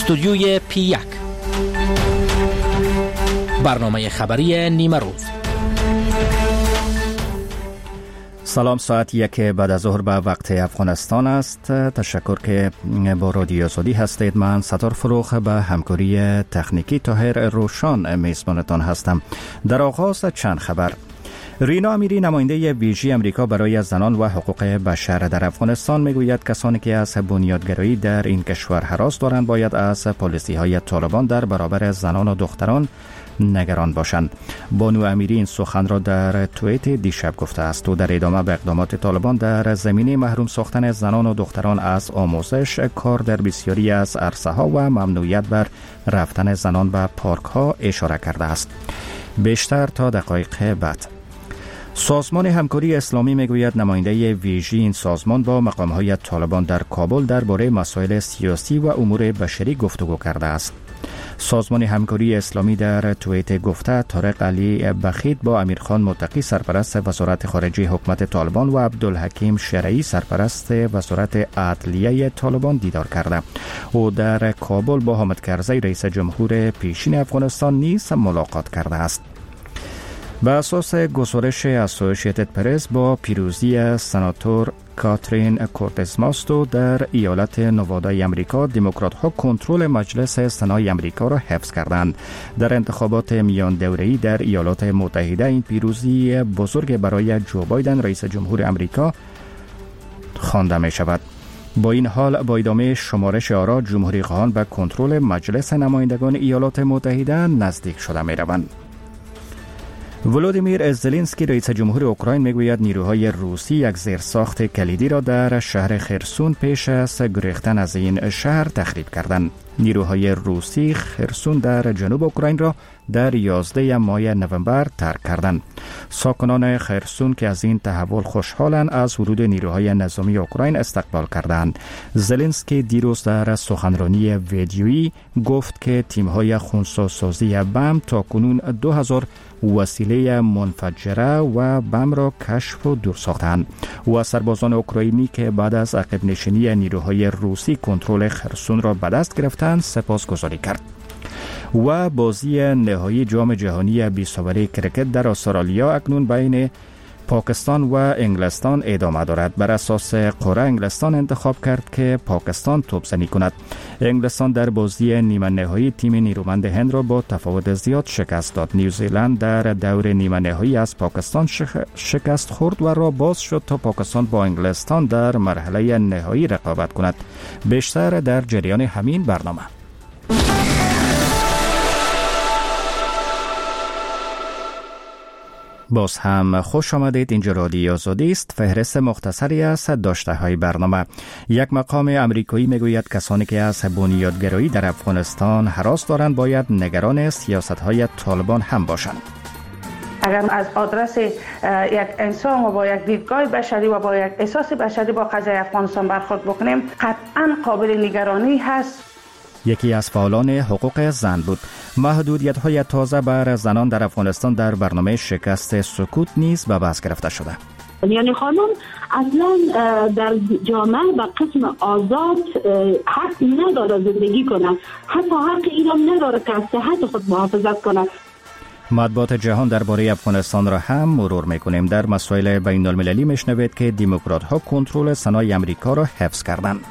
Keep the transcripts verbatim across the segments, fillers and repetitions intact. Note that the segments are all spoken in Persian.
استودیوی پی یک، برنامه خبری نیمه روز. سلام، ساعت یک بعد از ظهر به وقت افغانستان است. تشکر که با رادیو آزادی هستید. من ستار فروخ به همکاری تکنیکی طاهر روشان میزبانتان هستم. در آغاز چند خبر. رینا امیری، نماینده ویژه امریکا برای زنان و حقوق بشر در افغانستان، میگوید کسانی که از بنیادگرایی در این کشور هراس دارند باید از پالیسی های طالبان در برابر زنان و دختران نگران باشند. بانو امیری این سخن را در توییت دیشب گفته است و در ادامه به اقدامات طالبان در زمینه محروم ساختن زنان و دختران از آموزش، کار در بسیاری از عرصه ها و ممنوعیت بر رفتن زنان به پارک ها اشاره کرده است. بیشتر تا دقایق بعد. سازمان همکاری اسلامی میگوید نماینده ویژه این سازمان با مقام‌های طالبان در کابل درباره مسائل سیاسی و امور بشری گفتگو کرده است. سازمان همکاری اسلامی در توییت گفته طارق علی بخیت با امیرخان متقی سرپرست وزارت خارجه حکومت طالبان و عبدالحکیم شرعی سرپرست وزارت عدلیه طالبان دیدار کرده. او در کابل با حامد کرزی رئیس جمهور پیشین افغانستان نیز ملاقات کرده است. به اساس گزارش اسوسییتد پرس، با پیروزی سناتور کاترین کورتز ماستو در ایالت نوادا امریکا، دموکرات ها کنترل مجلس سنای امریکا را حفظ کردند. در انتخابات میان دوره‌ای در ایالات متحده این پیروزی بزرگ برای جو بایدن رئیس جمهور امریکا خوانده می شود. با این حال با ادامه شمارش آرا، جمهوری خواهان به کنترل مجلس نمایندگان ایالات متحده نزدیک شده می روند. ولودیمیر زلنسکی رئیس جمهور اوکراین میگوید نیروهای روسی یک زیرساخت کلیدی را در شهر خرسون پیش از گریختن از این شهر تخریب کردند. نیروهای روسی خرسون در جنوب اوکراین را در یازده ماه نوامبر ترک کردند. ساکنان خرسون که از این تحول خوشحالند از ورود نیروهای نظامی اوکراین استقبال کردند. زلنسکی دیروز در سخنرانی ویدیویی گفت که تیم‌های خنثی‌سازی بم تا کنون دو هزار وسیله منفجره و بم را کشف و دور ساختند. و از سربازان اوکراینی که بعد از عقب نشینی نیروهای روسی کنترل خرسون را به دست گرفتند سپاسگزاری کرد. و بازی نهایی جام جهانی بیست اوری کرکت در استرالیا اکنون بین پاکستان و انگلستان ادامه دارد. بر اساس قرعه انگلستان انتخاب کرد که پاکستان توپزنی کند. انگلستان در بازی نیمه نهایی تیم نیرومند هند را با تفاوت زیاد شکست داد. نیوزیلند در دور نیمه نهایی از پاکستان شکست خورد و راه باز شد تا پاکستان با انگلستان در مرحله نهایی رقابت کند. بیشتر در جریان همین برنامه. باز هم خوش آمدید. اینجا رادیو آزادی است. فهرست مختصری از داشته های برنامه. یک مقام امریکایی میگوید کسانی که از بنیادگرایی در افغانستان هراس دارند باید نگران سیاست های طالبان هم باشند. اگر از آدرس یک انسان و با یک دیدگاه بشری و با یک احساس بشری با قضیه افغانستان برخورد بکنیم، قطعا قابل نگرانی هست. یکی از فعالان حقوق زن بود. محدودیت‌های تازه بر زنان در افغانستان در برنامه شکست سکوت نیز به بحث گرفته شده. یعنی خانم اصلا در جامعه به قسم آزاد حق نداره زندگی کنه، حتی حق ایران نداره که از صحت خود محافظت کنه. مطبوعات جهان درباره افغانستان را هم مرور می‌کنیم. در مسائل بین المللی میشنوید که دموکرات ها کنترل سنای امریکا را حفظ کردند.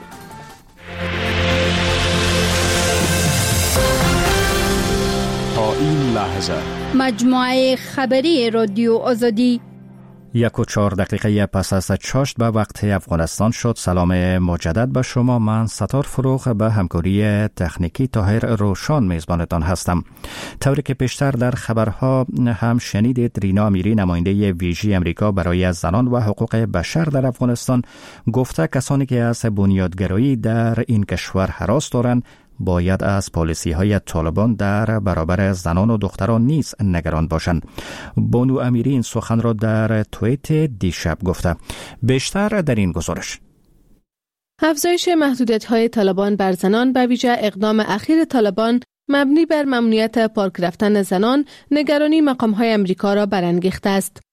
این لحظه مجموعه خبری رادیو آزادی. یک و چهار دقیقه پس از چاشت به وقت افغانستان شد. سلام مجدد به شما. من ستار فروخ به همکاری تکنیکی طاهر روشان میزبانتان هستم. طوری که پیشتر در خبرها هم شنیدید، رینا امیری نماینده ویژه امریکا برای زنان و حقوق بشر در افغانستان گفته کسانی که از بنیادگرایی در این کشور هراس دارند باید از پالیسی های طالبان در برابر زنان و دختران نیز نگران باشند. بانو امیری این سخن را در توییت دیشب گفته. بیشتر در این گزارش. افزایش محدودیت‌های طالبان بر زنان به ویژه اقدام اخیر طالبان مبنی بر ممنوعیت پارک رفتن زنان نگرانی مقام‌های امریکا را برانگیخته است.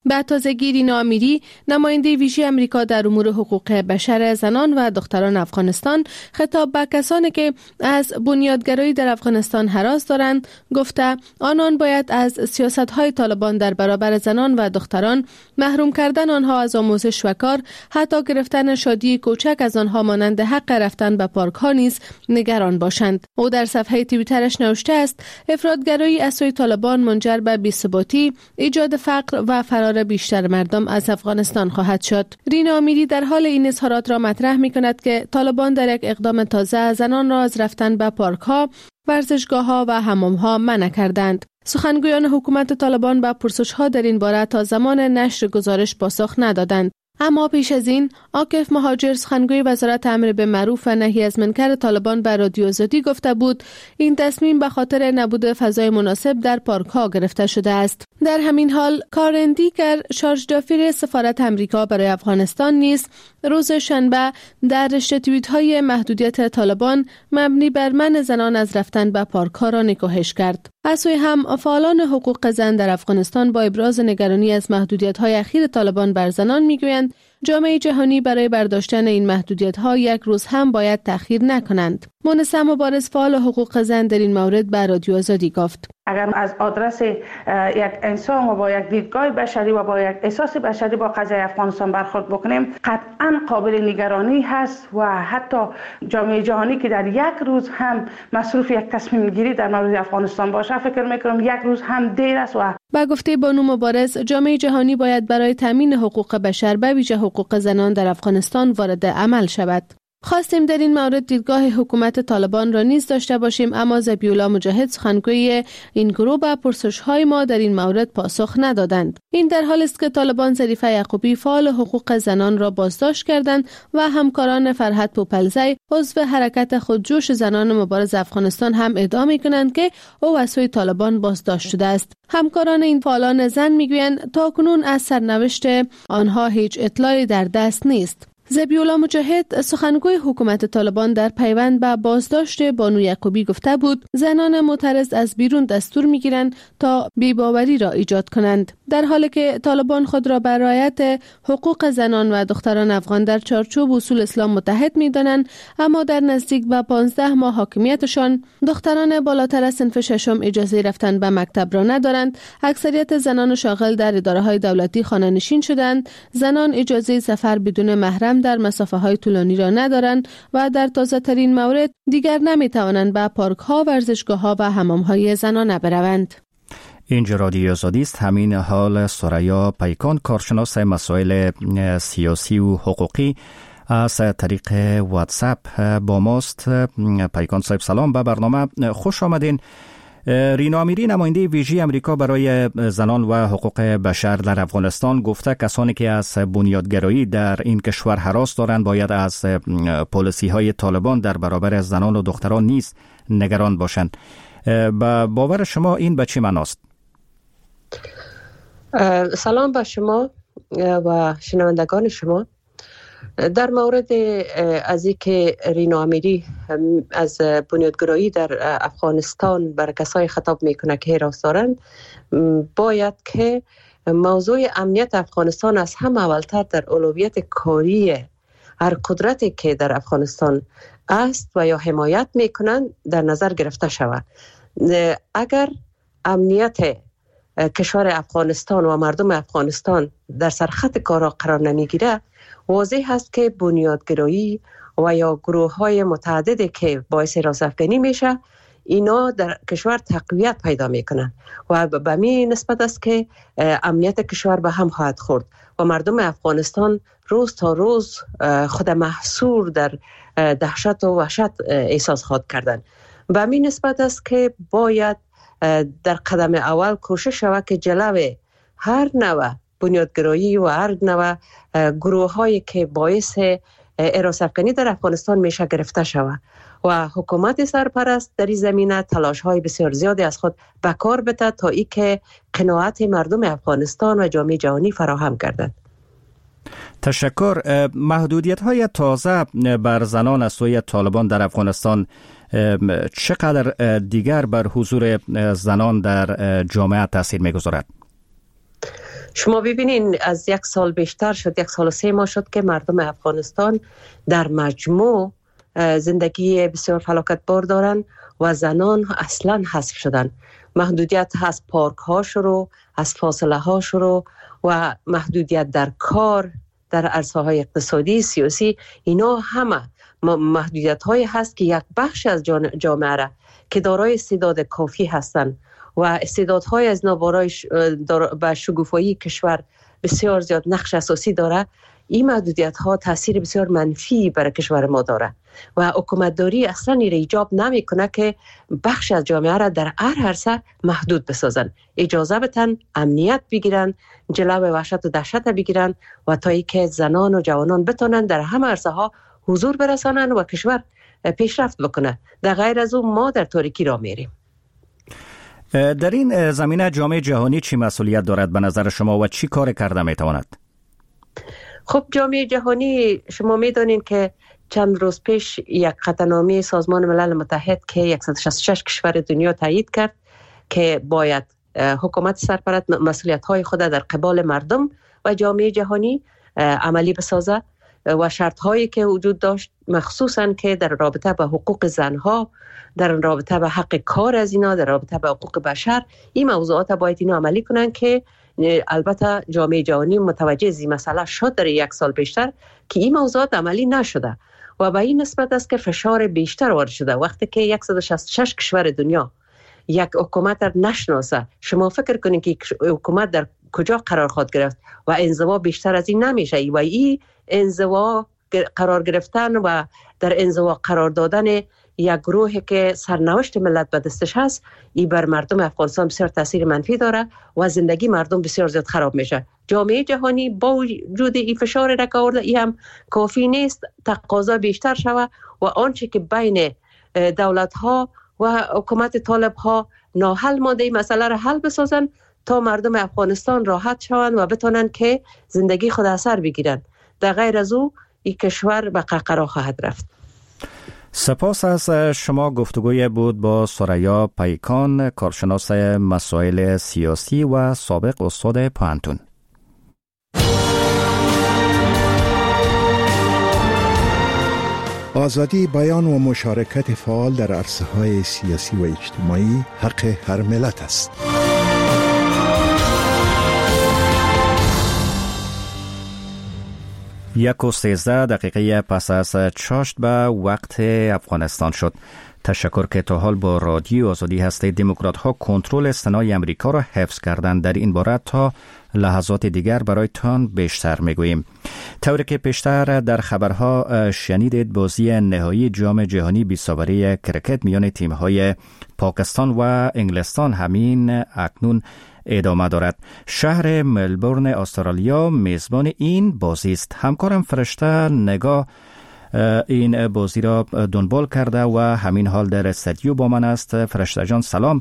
به تازگی رینا امیری نماینده ویژه امریکا در امور حقوق بشر زنان و دختران افغانستان خطاب به کسانی که از بنیادگرایی در افغانستان هراس دارند گفته آنان باید از سیاست‌های طالبان در برابر زنان و دختران، محروم کردن آنها از آموزش و کار، حتی گرفتن شادی کوچک از آنها مانند حق رفتن به پارک‌ها نیز نگران باشند. او در صفحه توییترش نوشته است افراطگرایی از سوی طالبان منجر به بی‌ثباتی، ایجاد فقر و فرار بیشتر مردم از افغانستان خواهد شد. رینا امیری در حال این اظهارات را مطرح می کند که طالبان در یک اقدام تازه زنان را از رفتن به پارک‌ها، ورزشگاه‌ها و حمام‌ها منع کردند. سخنگویان حکومت طالبان به پرسش‌ها در این باره تا زمان نشر گزارش پاسخ ندادند. اما پیش از این عاکف مهاجر سخنگوی وزارت امر به معروف و نهی از منکر طالبان به رادیو آزادی گفته بود این تصمیم به خاطر نبود فضای مناسب در پارک ها گرفته شده است. در همین حال کارن دیگر شارژ دافیر سفارت امریکا برای افغانستان نیز روز شنبه در رشته توییت های محدودیت طالبان مبنی بر منع زنان از رفتن به پارک ها را نکوهش کرد. از سوی هم فعالان حقوق زن در افغانستان با ابراز نگرانی از محدودیت های اخیر طالبان بر زنان میگویند جامعه جهانی برای برداشتن این محدودیت ها یک روز هم باید تأخیر نکنند. مونسه مبارز فعال حقوق زن در این مورد به رادیو آزادی گفت اگر از آدرس یک انسان و با یک دیدگاه بشری و با یک احساس بشری با قضیه افغانستان برخورد بکنیم قطعا قابل نگرانی هست و حتی جامعه جهانی که در یک روز هم مصروف یک تصمیم گیری در مورد افغانستان باشه فکر میکنم یک روز هم دیر است. و با گفته بانو مبارز جامعه جهانی باید برای تامین حقوق بشر به ویژه حقوق زنان در افغانستان وارد عمل شود. خواستیم در این مورد دیدگاه حکومت طالبان را نیز داشته باشیم اما ذبیح‌الله مجاهد سخنگوی این گروه به پرسش‌های ما در این مورد پاسخ ندادند. این در حالی است که طالبان ظریفه یعقوبی فعال حقوق زنان را بازداشت کردند و همکاران فرحت پوپلزی عضو حرکت خودجوش زنان مبارز افغانستان هم ادعا می‌کنند که او از سوی طالبان بازداشت شده است. همکاران این فعالان زن می‌گویند تاکنون از سرنوشت آنها هیچ اطلاعی در دست نیست. ذبیح‌الله مجاهد سخنگوی حکومت طالبان در پیوند به بازداشت بانو یعقوبی گفته بود زنان معترض از بیرون دستور میگیرند تا بی‌باوری را ایجاد کنند، در حالی که طالبان خود را بر رعایت حقوق زنان و دختران افغان در چارچوب اصول اسلام متحد می‌دانند. اما در نزدیک به پانزده ماه حاکمیتشان دختران بالاتر از صنف ششم اجازه رفتن به مکتب را ندارند. اکثریت زنان شاغل در اداره‌های دولتی خانه‌نشین شدند. زنان اجازه سفر بدون محرم در مسافه های طولانی را ندارند و در تازه ترین مورد دیگر نمی توانند به پارک ها، ورزشگاه ها و حمام های زنانه بروند. اینجا رادیو آزادی است. همین حال سریا پیکان کارشناس مسائل سیاسی و حقوقی از طریق واتساپ با ماست. پیکان صاحب سلام، به برنامه خوش آمدین. رینا امیری نماینده ویژه امریکا برای زنان و حقوق بشر در افغانستان گفته کسانی که از بنیادگرایی در این کشور هراس دارند باید از پالیسی های طالبان در برابر زنان و دختران نیز نگران باشند. با باور شما این به چه معناست؟ سلام به شما و شنوندگان شما. در مورد از اینکه رینا امیری از بنیادگرایی در افغانستان بر کسای خطاب میکنه که هراس دارند، باید که موضوع امنیت افغانستان از هم اولتر در اولویت کاری هر قدرتی که در افغانستان است و یا حمایت میکنند در نظر گرفته شود. اگر امنیت کشور افغانستان و مردم افغانستان در سرخط کار قرار نمیگیره، واضح است که بنیادگرایی و یا گروه های متعددی که باعث هراس افکنی میشه اینا در کشور تقویت پیدا میکنن و به می نسبت است که امنیت کشور به هم خواهد خورد و مردم افغانستان روز تا روز خود محصور در دهشت و وحشت احساس خواهد کردن. به می نسبت است که باید در قدم اول کوشش شود که جلو هر نوع بنیادگرایی و هر نوع گروه هایی که باعث هراس افکنی در افغانستان میشه گرفته شود و حکومت سرپرست در این زمینه تلاش های بسیار زیادی از خود به کار بده تا ای که قناعت مردم افغانستان و جامعه جهانی فراهم گردد. تشکر. محدودیت های تازه بر زنان از سوی طالبان در افغانستان چقدر دیگر بر حضور زنان در جامعه تاثیر میگذارد؟ شما ببینین از یک سال بیشتر شد، یک سال و سه ماه شد که مردم افغانستان در مجموع زندگی بسیار فلاکت بار دارن و زنان اصلا حذف شدن. محدودیت از پارک ها شروع، از فاصله ها شروع و محدودیت در کار، در عرصه های اقتصادی، سیاسی، اینا همه محدودیت هایی هست که یک بخش از جامعه را که دارای استعداد کافی هستند و استعدادهای از نابارای به شگوفایی کشور بسیار زیاد نقش اساسی داره، این محدودیت ها تاثیر بسیار منفی برای کشور ما داره و حکومتداری اصلا این ایجاب نمیکنه که بخش از جامعه را در هر عرصه محدود بسازن. اجازه بدن امنیت بگیرن، جلو وحشت و دهشت بگیرن و تا اینکه زنان و جوانان بتونن در همه عرصه ها حضور برسانن و کشور پیشرفت بکنه. در غیر از اون ما در تاریکی را میریم. در این زمینه جامعه جهانی چی مسئولیت دارد به نظر شما و چی کار کرده میتواند؟ خب جامعه جهانی شما میدونین که چند روز پیش یک قطعنامه سازمان ملل متحد که صد و شصت و شش کشور دنیا تایید کرد که باید حکومت سرپرست مسئولیت های خود در قبال مردم و جامعه جهانی عملی بسازه و شرط هایی که وجود داشت، مخصوصاً که در رابطه با حقوق زنها، در رابطه با حق کار از اینا، در رابطه با حقوق بشر، این موضوعات باید اینا عملی کنن که البته جامعه جهانی متوجه از این مسئله شد در یک سال بیشتر که این موضوعات عملی نشده و به این نسبت است که فشار بیشتر وارد شده. وقتی که صد و شصت و شش کشور دنیا یک حکومت را نشناسه، شما فکر کنید که حکومت در کجا قرار خواهد گرفت و انزوا بیشتر از این نمیشه و این انزوا قرار گرفتن و در انزوا قرار دادن یک گروهی که سرنوشت ملت به دستش هست، این بر مردم افغانستان بسیار تاثیر منفی داره و زندگی مردم بسیار زیاد خراب میشه. جامعه جهانی با وجود این فشار را که آورده، این هم کافی نیست، تقاضا بیشتر شود و آنچه که بین دولت ها و حکومت طالب ها ناحل مانده این مسئله را حل بسازن تا مردم افغانستان راحت شوند و بتونن که زندگی خود اثر بگیرن. در غیر از او این کشور به قهقرا خواهد رفت. سپاس از شما. گفتگوی بود با ثریا پیکان، کارشناس مسائل سیاسی و سابق استاد پوهنتون. آزادی بیان و مشارکت فعال در عرصه‌های سیاسی و اجتماعی حق هر ملت است. یک و سیزده دقیقه پس از چاشت به وقت افغانستان شد. تشکر که تا حال با رادیو آزادی هستید. دموکرات ها کنترل سنای امریکا را حفظ کردند. در این باره تا لحظات دیگر برایتان بیشتر میگوییم. طوری که پیشتر در خبرها شنیدید، بازی نهایی جام جهانی بی‌سابقه کرکت میان تیم‌های پاکستان و انگلستان همین اکنون ادامه دارد. شهر ملبورن استرالیا میزبان این بازی است. همکارم فرشته نگاه این بازی را دنبال کرده و همین حال در استودیو با من است. فرشته جان سلام.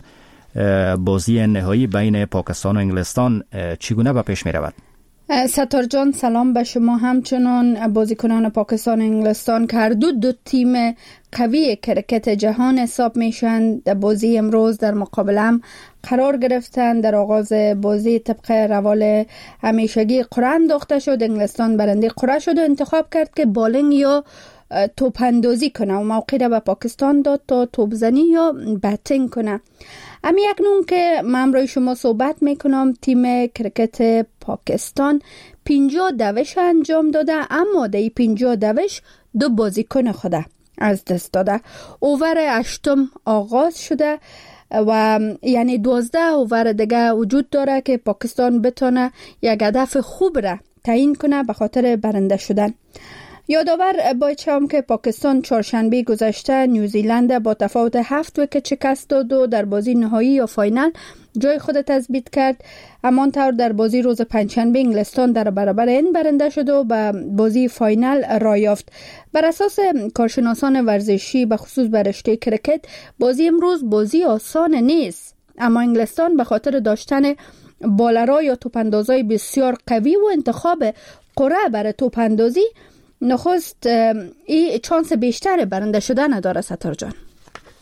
بازی نهایی بین پاکستان و انگلستان چگونه به پیش می رود؟ ستار جان سلام به شما. همچنان بازیکنان پاکستان و انگلستان که هر دو دو تیم قوی کرکت جهان حساب میشن، در بازی امروز در مقابل هم قرار گرفتن. در آغاز بازی طبق روال همیشگی قرعه انداخته شد. انگلستان برنده قرعه شد و انتخاب کرد که بالینگ یا توپ اندازی کنه و موقع را به پاکستان داد تا توپ زنی یا بتینگ کنه. امی اکنون که من امروز شما صحبت میکنم، تیم کرکت پاکستان پنجاه دوش انجام داده، اما در این پنجاه دوش دو بازیکن خوده از دست داده. اوور هشتم آغاز شده و یعنی دوازده اوور دیگه وجود داره که پاکستان بتونه یک هدف خوب را تعیین کنه به خاطر برنده شدن. یادآور باید شوم که پاکستان چهارشنبه گذشته نیوزیلند با تفاوت هفت ویکت شکست داد و در بازی نهایی یا فاینال جای خود تثبیت کرد. همانطور در بازی روز پنجشنبه انگلستان در برابر این برنده شد و به بازی فاینال راه یافت. بر اساس کارشناسان ورزشی به خصوص بر رشته کرکت، بازی امروز بازی آسان نیست، اما انگلستان به خاطر داشتن بالرها یا توپاندازای بسیار قوی و انتخاب قرعه برای توپاندازی نخست این چانس بیشتر برنده شدن داره. ستار جان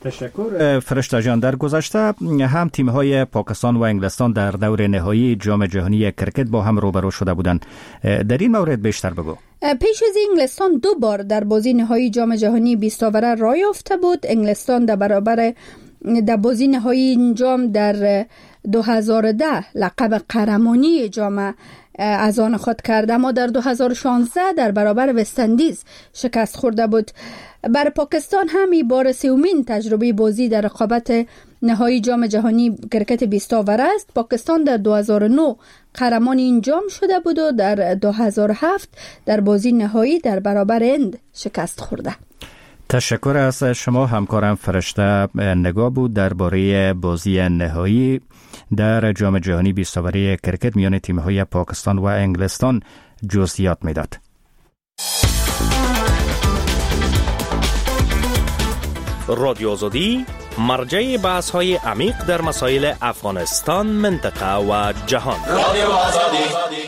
تشکر فرشته جان. در گذشته هم تیم‌های پاکستان و انگلستان در دور نهایی جام جهانی کرکت با هم روبرو شده بودند. در این مورد بیشتر بگو. پیش از انگلستان دو بار در بازی نهایی جام جهانی بیست آوره راه یافته بود. انگلستان در برابر در بازی نهایی این جام در دو هزار و ده لقب قهرمانی جام از آن خود کرده، اما در دو هزار و شانزده در برابر وست‌اندیز شکست خورده بود. برای پاکستان هم بار سومین تجربه بازی در رقابت نهایی جام جهانی کرکت بیست آوره است. پاکستان در دو هزار و نه قهرمان این جام شده بود و در دو هزار و هفت در بازی نهایی در برابر هند شکست خورده. تشکر از شما همکارم فرشته نگاه بود درباره بازی نهایی در جام جهانی بیست آوره کرکت میان تیم‌های پاکستان و انگلستان جزئیات میداد. رادیو آزادی مرجع بحث‌های عمیق در مسائل افغانستان، منطقه و جهان. رادیو آزادی.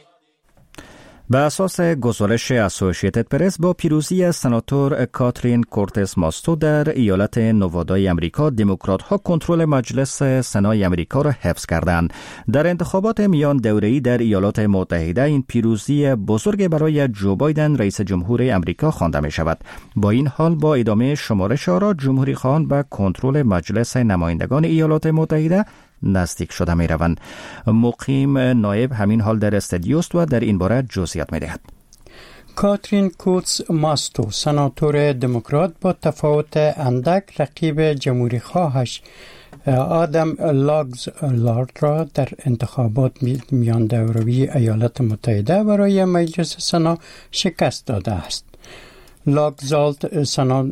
به اساس گزارش اسوسییتد پرس با پیروزی سناتور کاترین کورتز ماستو در ایالت نوادای امریکا، دموکرات‌ها کنترل مجلس سنای امریکا را حفظ کردند. در انتخابات میان دوره‌ای در ایالات متحده این پیروزی بزرگ برای جو بایدن رئیس جمهور امریکا خوانده می شود. با این حال با ادامه شمارش آرا جمهوری خواهان به کنترل مجلس نمایندگان ایالات متحده نزدیک شده می روند. مقیم نایب همین حال در استودیوست و در این باره جزئیات می دهد. کاترین کورتز ماستو سناتور دموکرات با تفاوت اندک رقیب جمهوری خواهش آدم لاگزلارد را در انتخابات میان دوره‌ای ایالات متحده برای مجلس سنا شکست داده است. لاگزالت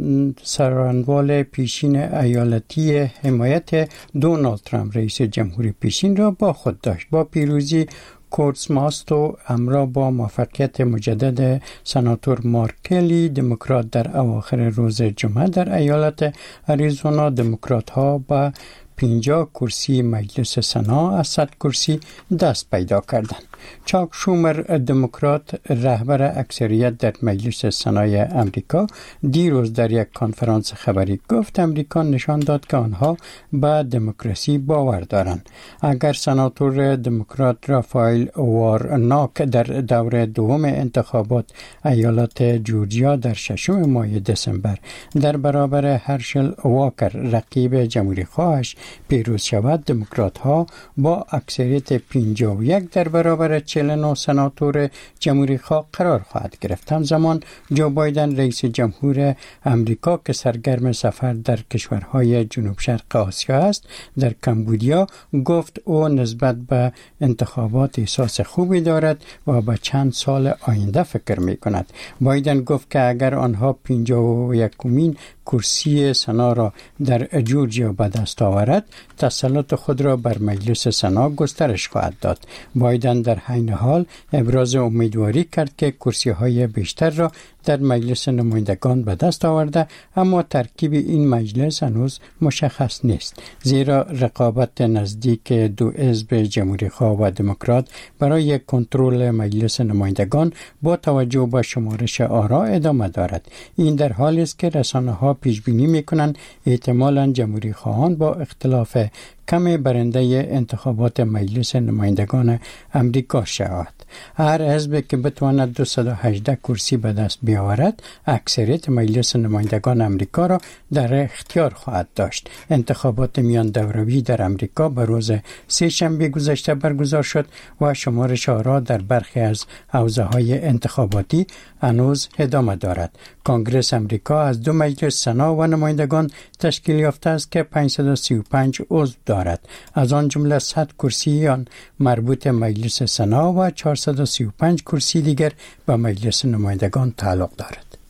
سرانوال پیشین ایالتی حمایت دونالد ترامپ رئیس جمهوری پیشین را با خود داشت. با پیروزی کورتز ماستو همراه با موفقیت مجدد سناتور مارکلی دموکرات در اواخر روز جمعه در ایالت اریزونا، دموکرات ها با پنجاه کرسی مجلس سنا از صد کرسی دست پیدا کردند. چاک شومر دموکرات رهبر اکثریت در مجلس سنای امریکا دیروز در یک کنفرانس خبری گفت امریکا نشان داد که آنها به دموکراسی باور دارند. اگر سناتور دموکرات رافائل وارناک در دور دوم انتخابات ایالات جورجیا در ششم ماه دسامبر در برابر هرشل واکر رقیب جمهوری خواهش پیروز شود، دموکرات ها با اکثریت پنجاه و یک در برابر چهل و نه سناتور جمهوری خواه قرار خواهد گرفت. همزمان جو بایدن رئیس جمهور امریکا که سرگرم سفر در کشورهای جنوب شرق آسیا است، در کمبودیا گفت او نسبت به انتخابات احساس خوبی دارد و به چند سال آینده فکر می کند. بایدن گفت که اگر آنها پنجاه و یکمین کرسی سنا را در جورجیا به دست آورد، تسلط خود را بر مجلس سنا گسترش خواهد داد. بایدن در عین حال ابراز امیدواری کرد که کرسی های بیشتر را در مجلس نمایندگان به دست آورده، اما ترکیب این مجلس هنوز مشخص نیست، زیرا رقابت نزدیک دو حزب جمهوری خواه و دموکرات برای کنترل مجلس نمایندگان با توجه به شمارش آرا ادامه دارد. این در حالی است که رسانه‌ها پیش بینی می‌کنند احتمالاً جمهوری خواهان با اختلاف کم برنده انتخابات مجلس نمایندگان امریکا شود. هر حزب که بتواند دویست و هجده کرسی به دست بیاورد، اکثریت مجلس نمایندگان امریکا را در اختیار خواهد داشت. انتخابات میان دوره‌ای در امریکا به روز سه شنبه گذشته برگزار شد و شمارش آرا در برخی از حوزه‌های انتخاباتی هنوز ادامه دارد. کنگره امریکا از دو مجلس سنا و نمایندگان تشکیل یافته است که پانصد و سی و پنج عضو دارد. از آن جمله صد کرسی آن مربوط مجلس سنا و چهارصد و سی و پنج کرسی دیگر به مجلس نمایندگان تعلق دارد.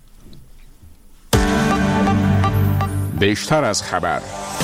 بیشتر از خبر.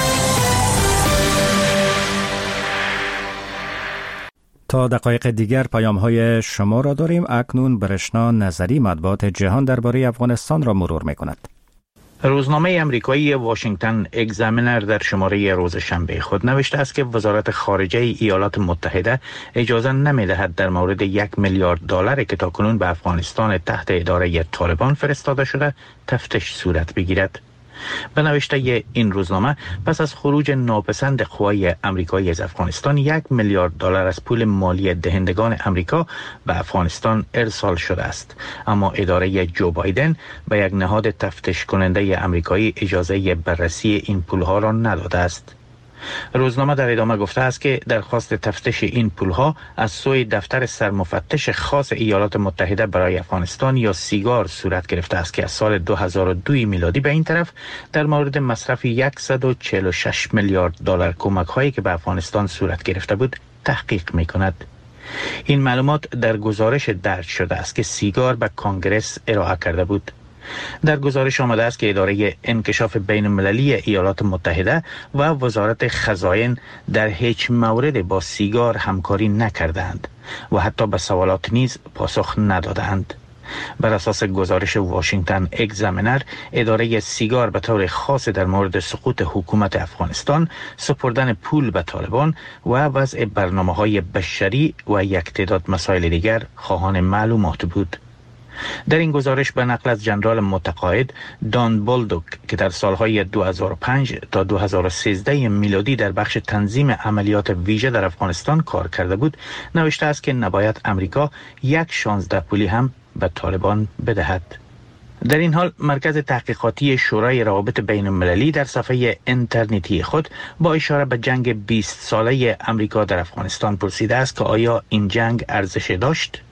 تا دقایق دیگر پیام های شما را داریم. اکنون برشنا نظری مطبوعات جهان درباره افغانستان را مرور می کند. روزنامه امریکایی واشنگتن اگزامینر در شماره روز شنبه خود نوشته است که وزارت خارجه ایالات متحده اجازه نمی‌دهد در مورد یک میلیارد دلاری که تاکنون به افغانستان تحت اداره طالبان فرستاده شده تفتیش صورت بگیرد. به نوشته این روزنامه پس از خروج ناپسند قوای آمریکایی از افغانستان یک میلیارد دلار از پول مالی دهندگان آمریکا به افغانستان ارسال شده است، اما اداره جو بایدن به یک نهاد تفتیش کننده آمریکایی اجازه بررسی این پولها را نداده است. روزنامه در ادامه گفته است که درخواست تفتیش این پولها از سوی دفتر سرمفتش خاص ایالات متحده برای افغانستان یا سیگار صورت گرفته است که از سال دو هزار و دو میلادی به این طرف در مورد مصرف صد و چهل و شش میلیارد دلار کمک هایی که به افغانستان صورت گرفته بود تحقیق می کند. این معلومات در گزارش درج شده است که سیگار به کانگرس ارائه کرده بود. در گزارش آمده است که اداره انکشاف بین المللی ایالات متحده و وزارت خزائن در هیچ مورد با سیگار همکاری نکردند و حتی به سوالات نیز پاسخ ندادند. بر اساس گزارش واشنگتن اگزامینر، اداره سیگار به طور خاص در مورد سقوط حکومت افغانستان، سپردن پول به طالبان و وضع برنامه‌های بشری و یک تعداد مسائل دیگر خواهان معلومات بود. در این گزارش به نقل از ژنرال متقاعد دان بولدوک که در سالهای دو هزار و پنج تا دو هزار و سیزده میلادی در بخش تنظیم عملیات ویژه در افغانستان کار کرده بود، نوشته است که نباید امریکا یک شانزده پولی هم به طالبان بدهد. در این حال مرکز تحقیقاتی شورای روابط بین المللی در صفحه اینترنتی خود با اشاره به جنگ بیست ساله امریکا در افغانستان پرسیده است که آیا این جنگ ارزش داشت؟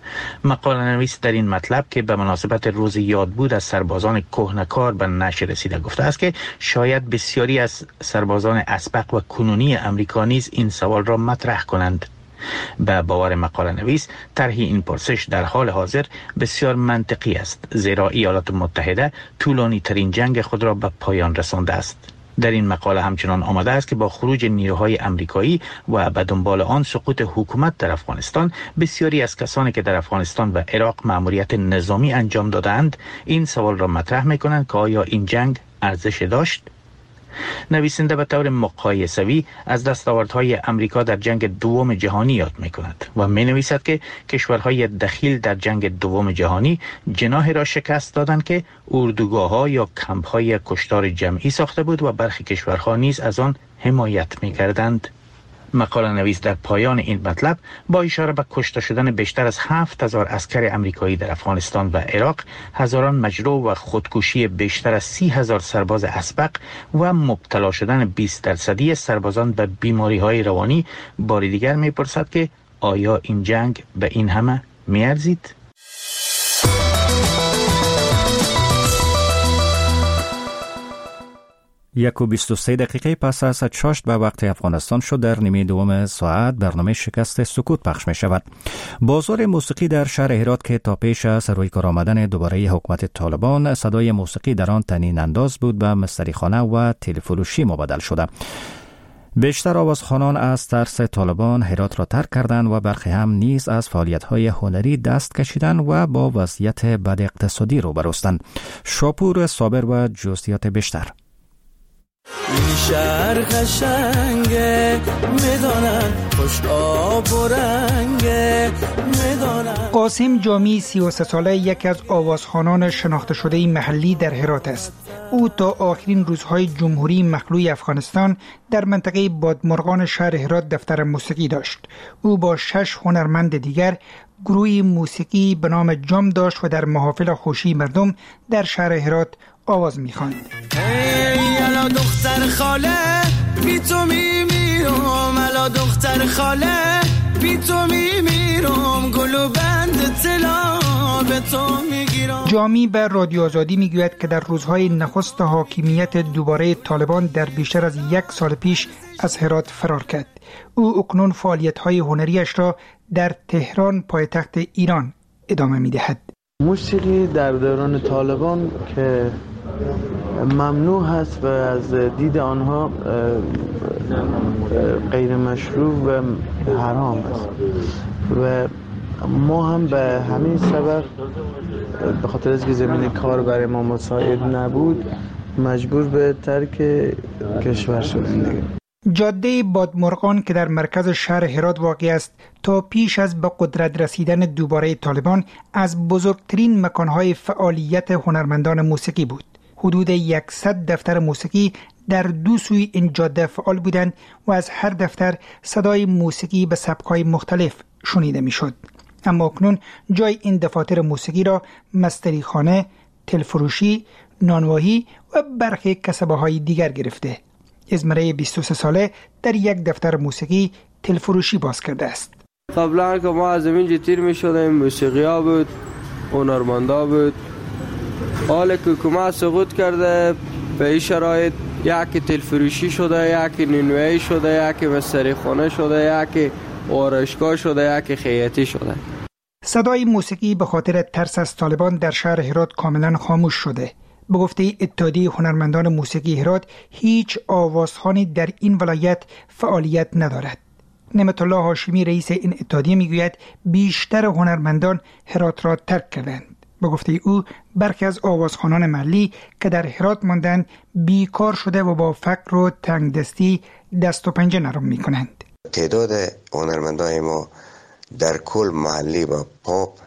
مقاله نویس در این مطلب که به مناسبت روز یادبود از سربازان کهنه‌کار به نشر رسیده گفته است که شاید بسیاری از سربازان اسبق و کنونی امریکا نیز این سوال را مطرح کنند. به باور مقاله نویس، طرح این پرسش در حال حاضر بسیار منطقی است، زیرا ایالات متحده طولانی ترین جنگ خود را به پایان رسانده است. در این مقاله همچنان آمده است که با خروج نیروهای آمریکایی و به دنبال آن سقوط حکومت در افغانستان، بسیاری از کسانی که در افغانستان و عراق مأموریت نظامی انجام دادند این سوال را مطرح می‌کنند که آیا این جنگ ارزش داشت؟ نویسنده به طور مقایسه‌ای از دستاوردهای امریکا در جنگ دوم جهانی یاد می‌کند و می‌نویسد که کشورهای دخیل در جنگ دوم جهانی جناحی را شکست دادند که اردوگاه‌ها یا کمپ‌های کشتار جمعی ساخته بود و برخی کشورها نیز از آن حمایت می‌کردند. مقاله نویس در پایان این مطلب با اشاره به کشته شدن بیشتر از هفت هزار عسکر آمریکایی در افغانستان و عراق، هزاران مجروح و خودکشی بیشتر از سی هزار سرباز اسبق و مبتلا شدن بیست درصدی سربازان به بیماری‌های روانی، بار دیگر می‌پرسد که آیا این جنگ به این همه می‌ارزید؟ یک و بیست و سه دقیقه پس از چاشت به وقت افغانستان شد در نیمه دوم ساعت برنامه شکست سکوت پخش می شود. بازار موسیقی در شهر هرات که تا پیش از روی کار آمدن دوباره حکومت طالبان صدای موسیقی در آن طنین انداز بود به مستریخانه و تلفروشی مبادل شده. بیشتر آوازخوانان از ترس طالبان هرات را ترک کردند و برخی هم نیز از فعالیت‌های هنری دست کشیدند و با وضعیت بد اقتصادی روبرو هستند. شاپور صابر و جزئیات بیشتر. این شهر قشنگه میدانن خوش آب و رنگه میدانن. قاسم جامی سی و سه ساله یکی از آوازخوانان شناخته شده محلی در هرات است. او تا آخرین روزهای جمهوری مخلوع افغانستان در منطقه بادمرغان شهر هرات دفتر موسیقی داشت. او با شش هنرمند دیگر گروهی موسیقی به نام جام داشت و در محافل خوشی مردم در شهر هرات آواز می‌خواند. ای الا دختر خاله بی تو میمیرم، الا دختر خاله بی تو میمیرم، گلو بند طلا به تو میگیرم. جامی به رادیو آزادی میگوید که در روزهای نخست حاکمیت دوباره طالبان در بیشتر از یک سال پیش از هرات فرار کرد. او اکنون فعالیت‌های هنریش را در تهران پایتخت ایران ادامه می‌دهد. موسیقی در دوران طالبان که ممنوع هست و از دید آنها غیر مشروع و حرام است و ما هم به همین سبب به خاطر از که زمین کار برای ما مساعد نبود مجبور به ترک کشور شدیم دیگه. جاده بادمرغان که در مرکز شهر هرات واقع است تا پیش از به قدرت رسیدن دوباره طالبان از بزرگترین مکانهای فعالیت هنرمندان موسیقی بود. حدود صد دفتر موسیقی در دو سوی این جاده فعال بودند و از هر دفتر صدای موسیقی به سبک‌های مختلف شنیده می‌شد. اما اکنون جای این دفاتر موسیقی را مستری خانه، تلفروشی، نانوایی و برخی کسبه‌های دیگر گرفته. ازمره بیست و سه ساله در یک دفتر موسیقی تلفروشی باز کرده است. قبلا که ما از اینجا تیر می شدیم، موسیقی ها بود، هنرمندا بود. حالا که حکومت سقوط کرده به این شرایط یکی تلفروشی شده، یکی نانوایی شده، یکی مستری خانه شده، یکی آرایشگاه شده، یکی خیاطی شده. صدای موسیقی به خاطر ترس از طالبان در شهر هرات کاملا خاموش شده. به گفته اتحادیه هنرمندان موسیقی هرات هیچ آوازخوانی در این ولایت فعالیت ندارد. نعمت الله هاشمی رئیس این اتحادیه میگوید بیشتر هنرمندان هرات را ترک کردند. به گفته او برخی از آوازخوانان محلی که در هرات ماندند بیکار شده و با فقر و تنگدستی دست و پنجه نرم میکنند. تعداد هنرمندان ما در کل محلی با پاپ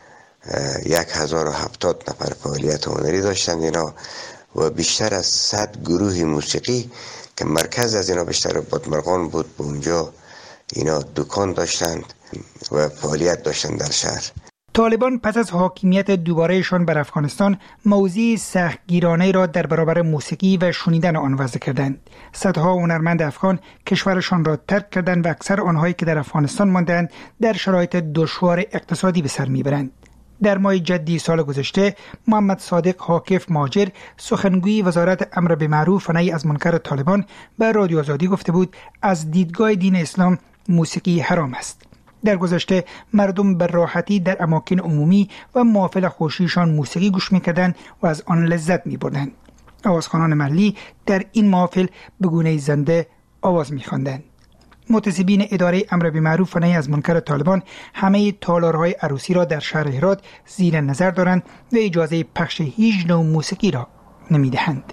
یک هزار و هفتاد نفر فعالیت هنری داشتند اینا و بیشتر از صد گروه موسیقی که مرکز از اینا بیشتر بادمرغان بود. به اونجا اینا دکان داشتند و فعالیت داشتند در شهر. طالبان پس از حاکمیت دوبارهشان بر افغانستان موضوع سختگیرانه را در برابر موسیقی و شنیدن آن وضع کردند. صدها هنرمند افغان کشورشان را ترک کردند و اکثر آنهایی که در افغانستان ماندند در شرایط دشوار اقتصادی به سر میبرند. در ماه جدی سال گذشته محمد صادق حاکف ماجر سخنگوی وزارت امر بالمعروف و نهی از منکر طالبان به رادیو آزادی گفته بود از دیدگاه دین اسلام موسیقی حرام است. در گذشته مردم به راحتی در اماکن عمومی و محافل خوشیشان موسیقی گوش می‌کردند و از آن لذت می‌بردند. آوازخوانان محلی در این محافل به گونه زنده آواز می‌خواندند. متسبین اداره امر بالمعروف و نهی از منکر طالبان همه تالارهای عروسی را در شهر هرات زیر نظر دارند و اجازه پخش هیچ نوع موسیقی را نمی‌دهند.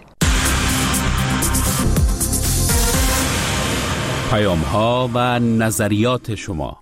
پیام‌ها و نظریات شما.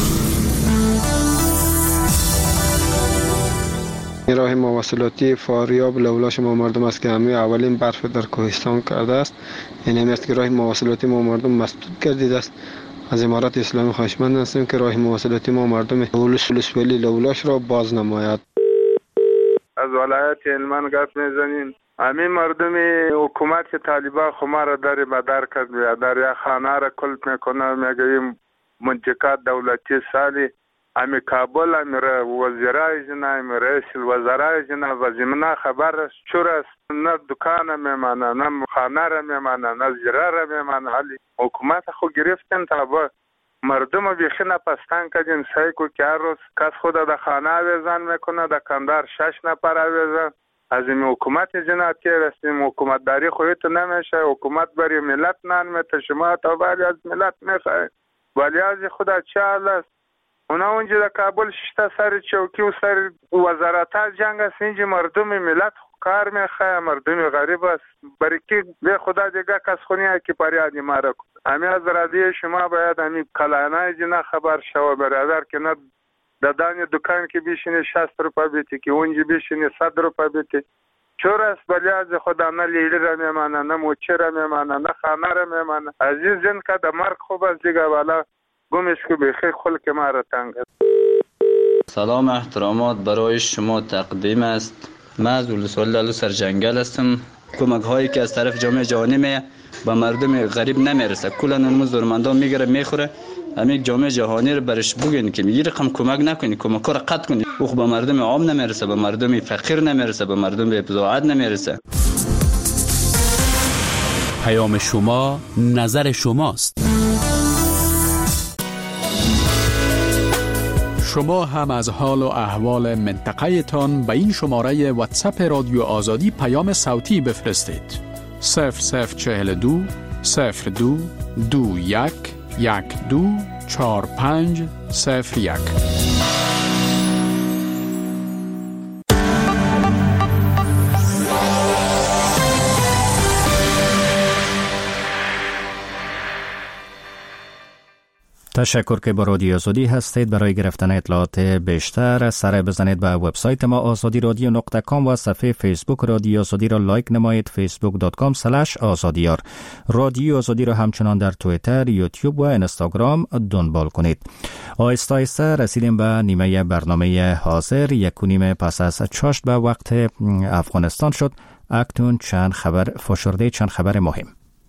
راه مواصلاتی فاریاب لولاش ما مردم است که همه اولین برف در کوهستان کرده است. این هم است که راه مواصلاتی ما مردم مسدود گردیده است. از امارت اسلامی خواهشمند هستیم که راه مواصلاتی ما مردم اولوس ولی لولاش را باز نماید. از ولایت هلمند گپ میزنیم. همین مردم حکومت طالبان خما را در بدر کرد و در یک خانه را کلپ میکنه. میگه منطقه دولتی سالی امی کابل امی وزیرای جنا امی رئیس الوزرای جنا وزیمنا خبر است چور است نه دکان میمانه نه خانه را میمانه نه زیره را میمانه. حالی حکومت خو گرفتن تا با مردم بیخی نپستان کردین سایکو که هر روز کس خود در خانه آویزان میکنه در کندار شش نفر آویزان. از این حکومت جناتی رسیم حکومت داری خویت نمیشه. حکومت بری ملت نان میته شما تا ولی از ملت میخواه ولی از خدا چه حال است. اونا اونجا در کابل شتا سر چوکی و سر وزارت جنگ است. اینجا مردم ملت کار میخواه مردم غریب است. برای که به خدا دیگه کس خونی ها که پریادی مارا کن. همین از رادیو شما باید همین کلانای جنا خبر شو برادر که نه دادن دکان که بیشینه شصت روپا بیتی که اونجا بیشینه صد روپا بیتی چور است. بلی از خدا نه لیلی را میمانه نه موچه را میمانه نه خانه را میمانه. عزیز زن که در مرگ خوب است دیگه والا گمش که بخیر خلق ما را تنگ. سلام احترامات برای شما تقدیم است. من از ولسوالی لالو سرجنگل هستم. کمک هایی که از طرف جامعه جهانی می به مردم غریب نمیرسه کلا اون زورمندان میگیره میخوره. همین جامعه جهانی رو برش بگین که میگه رقم کمک نکنی کمک رو قطع کنی. او به مردم عام نمیرسه به مردم فقیر نمیرسه به مردم ابزاعت نمیرسه. پیام شما نظر شماست. شما هم از حال و احوال منطقه تان به این شماره واتساپ رادیو آزادی پیام صوتی بفرستید. صفر صفر چهل دو صفر دو دو یک یک دو چهار پنج صفر یک. تشکر که با رادیو آزادی هستید. برای گرفتن اطلاعات بیشتر سر بزنید به وبسایت ما آزادی رادیو نقطه کام و صفحه فیسبوک رادیو آزادی را لایک نمایید، فیسبوک دات کام اسلش آزادیار. رادیو آزادی را همچنان در توییتر، یوتیوب و اینستاگرام دنبال کنید. آهسته آهسته رسیدیم به نیمه برنامه حاضر. یک و نیم پس از چاشت به وقت افغانستان شد. اکنون چند خبر فشرده چند خبر مهم.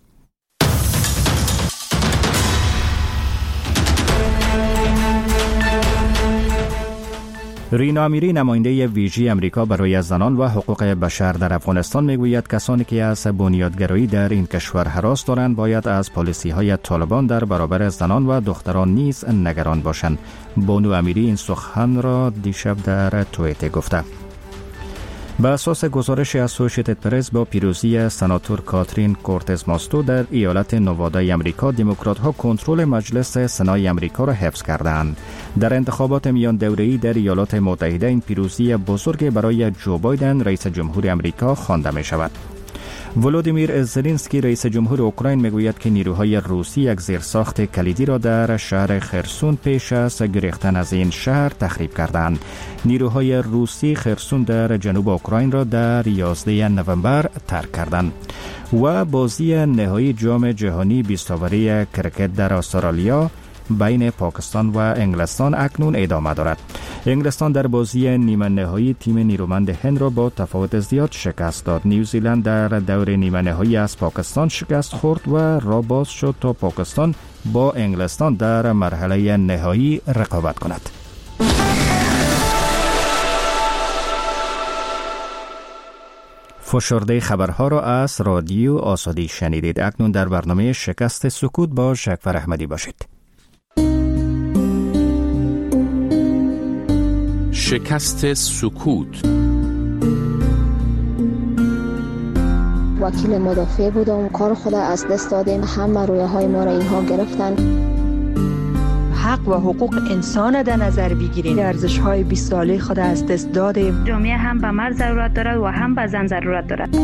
رینا امیری نماینده ویژه امریکا برای زنان و حقوق بشر در افغانستان میگوید کسانی که از بنیادگرایی در این کشور هراس دارند باید از پالیسی‌های طالبان در برابر زنان و دختران نیز نگران باشند. بانو امیری این سخن را دیشب در توییتر گفته. به اساس گزارش اسوسییتد پرس با پیروزی سناتور کاترین کورتز ماستو در ایالت نوادای امریکا، دموکرات‌ها کنترل مجلس سنای امریکا را حفظ کردند. در انتخابات میان دوره‌ای در ایالات متحده این پیروزی بزرگ برای جو بایدن رئیس جمهور امریکا خوانده می شود. ولودیمیر زلنسکی رئیس جمهور اوکراین میگوید که نیروهای روسی یک زیرساخت کلیدی را در شهر خرسون پیش از گریختن از این شهر تخریب کردند. نیروهای روسی خرسون در جنوب اوکراین را در یازده نوامبر ترک کردند. و بازی نهایی جام جهانی بیست اوری کرکت در استرالیا بین پاکستان و انگلستان اکنون ادامه دارد. انگلستان در بازی نیمه نهایی تیم نیرومند هند را با تفاوت زیاد شکست داد. نیوزیلند در دور نیمه نهایی از پاکستان شکست خورد و راه باز شد تا پاکستان با انگلستان در مرحله نهایی رقابت کند. فشرده خبرها را از رادیو آزادی شنیدید. اکنون در برنامه شکست سکوت با جعفر احمدی باشید. شکست سکوت. وکیل مدافع بودم، کار خود از دست دادیم، همه رویه های ما را اینها گرفتن. حق و حقوق انسان در نظر بگیریم. ارزش های بیست ساله خود از دست دادیم. جامعه هم به مرد ضرورت دارد و هم به زن ضرورت دارد.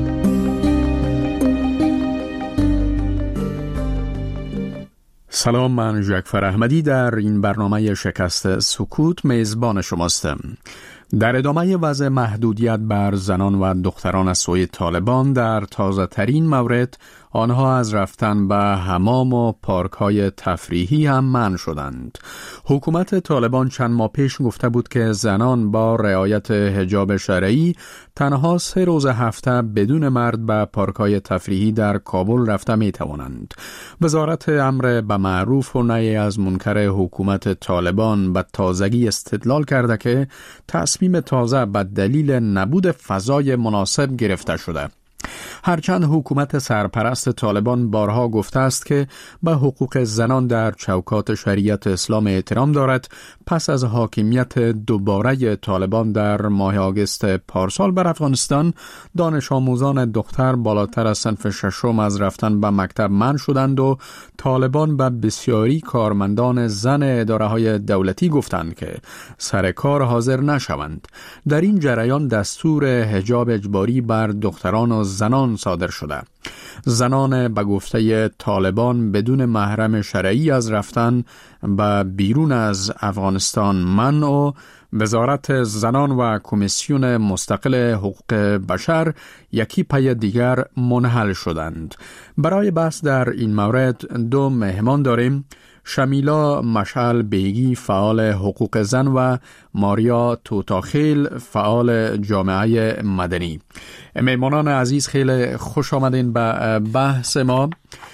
سلام، من جعفر احمدی در این برنامه شکست سکوت میزبان شماستم. در ادامه وضع محدودیت بر زنان و دختران از سوی طالبان، در تازه ترین مورد آنها از رفتن به حمام و پارک های تفریحی هم منع شدند. حکومت طالبان چند ماه پیش گفته بود که زنان با رعایت حجاب شرعی تنها سه روز هفته بدون مرد به پارک های تفریحی در کابل رفته می توانند. وزارت امر به معروف و نهی از منکر حکومت طالبان به تازگی استدلال کرده که تصمیم تازه به دلیل نبود فضای مناسب گرفته شده. هرچند حکومت سرپرست طالبان بارها گفته است که به حقوق زنان در چوکات شریعت اسلام احترام دارد، پس از حاکمیت دوباره طالبان در ماه آگوست پارسال بر افغانستان، دانش آموزان دختر بالاتر از صنف ششم از رفتن به مکتب منع شدند و طالبان به بسیاری کارمندان زن اداره های دولتی گفتند که سر کار حاضر نشوند. در این جریان دستور حجاب اجباری بر دختران و زنان صادر شده. زنان به گفته طالبان بدون محرم شرعی از رفتن به بیرون از افغانستان منع و وزارت زنان و کمیسیون مستقل حقوق بشر یکی پی دیگر منحل شدند. برای بحث در این مورد دو مهمان داریم: شمیلا مشعل بیگی، فعال حقوق زن، و ماریا توتاخیل، فعال جامعه مدنی. مهمانان عزیز، خیلی خوش آمدین به بحث ما.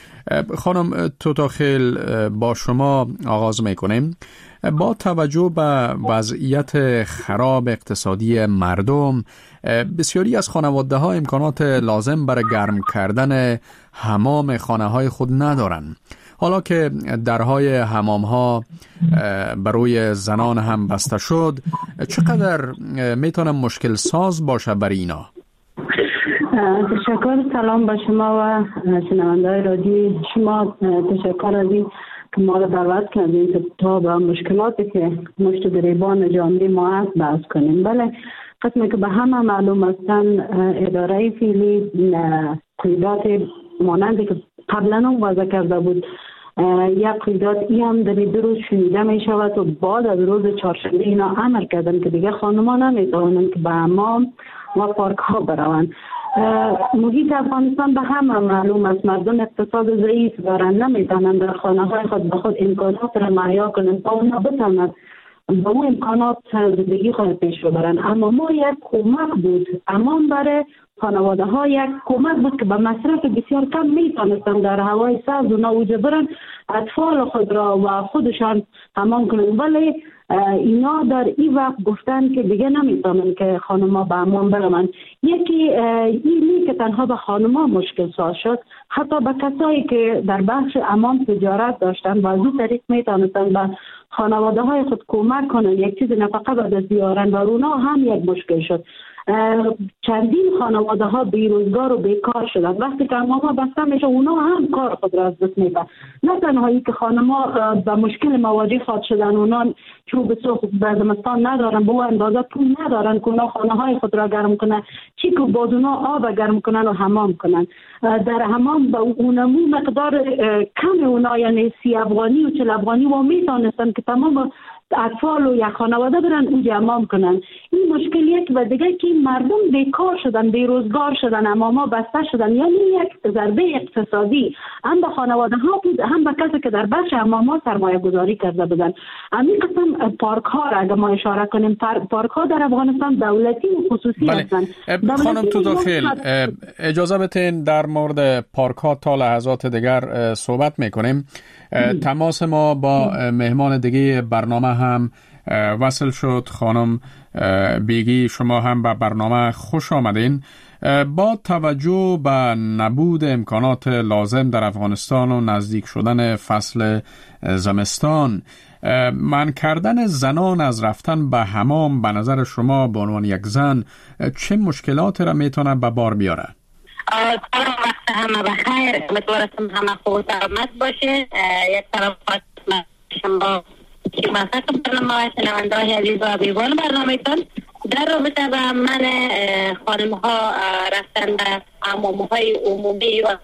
خانم توتاخیل، با شما آغاز میکنیم. با توجه به وضعیت خراب اقتصادی مردم، بسیاری از خانواده ها امکانات لازم برای گرم کردن حمام خانه های خود ندارند. حالا که درهای حمام ها برای زنان هم بسته شد، چقدر میتونه مشکل ساز باشه برای اینا؟ تشکر. سلام با شما و شنونده‌های رادیو شما. تشکر از این که ما را دعوت کردیم تا به مشکلاتی که مشت گریبان جامعه ما هست بحث کنیم. بله، قسمی که به همه معلوم هستن، اداره فعلی قیودات مانندی که قبلا هم وضع کرده بود یک قیدات ای هم در دو روز شنیده می شود و بعد از روز چهارشنبه اینا امر کردن که دیگه خانمان نمیتوانند که به حمام و پارک ها بروند. محیط افغانستان به همه معلوم است، مردم اقتصاد ضعیف دارند، نمیتوانند در خانه های خود به خود امکانات را مهیا کنند تا اونا بتوانند با اون امکانات زندگی خود پیش ببرند. اما ما یک کمک بود، امان برای خانواده ها یک کمک بود که به مصرف بسیار کم میتونستند در هوای سرد و نوجه برن اطفال خود را و خودشان امان کنند، ولی اینا در این وقت گفتن که دیگه نمیتونن که خانما به امان برن. یکی اینی که تنها به خانما مشکل ساز شد، حتی به کسایی که در بخش امان تجارت داشتن و از اون طریق میتونستن به خانواده های خود کمک کنن، یک چیز نفقه به دست بیارن و اونا هم یک مشکل شد. چندین خانواده ها بیروزگار و بیکار شدن. وقتی که امام ها بسته میشه اونا هم کار خود را از دست میدن. نه تنهایی که خانما به مشکل مواجه خواهد شدن، اونا چوب سوخت به زمستان ندارن، به اندازه پول ندارن که اونا خانه های خود را گرم کنن، چی که بعد اونا آب گرم کنن و حمام کنن. در حمام به اونمو مقدار کم اونا، یعنی سی افغانی و چل افغانی و میتونستن که تمام اطفال و یک خانواده برن اونجا حمام کنن. این مشکلیه که و دیگه که مردم بیکار شدن، بیروزگار شدن، اماما بسته شدن، یعنی یک ضربه اقتصادی هم به خانواده ها بود، هم به کسی که در بخش اماما سرمایه گذاری کرده بودن. همین قسم پارک ها را اگه ما اشاره کنیم، پارک ها در افغانستان دولتی و خصوصی هستند. خانم تو داخل اجازه بتین در مورد پارک ها تا لحظات دیگر صحبت میکنیم. تماس ما با مهمان دیگه برنامه هم وصل شد. خانم بیگی، شما هم به برنامه خوش آمدین. با توجه به نبود امکانات لازم در افغانستان و نزدیک شدن فصل زمستان، منع کردن زنان از رفتن به حمام به نظر شما به عنوان یک زن چه مشکلات را میتونه به بار بیاره؟ سلام، وقت همه بخیر. امیدوارم همه خوب سلامت باشه. یک طرف خواستم با شما برنامه شنونده های عزیز و حبیبان برنامه‌تان در رابطه با من خانم ها رفتن به حمام های عمومی و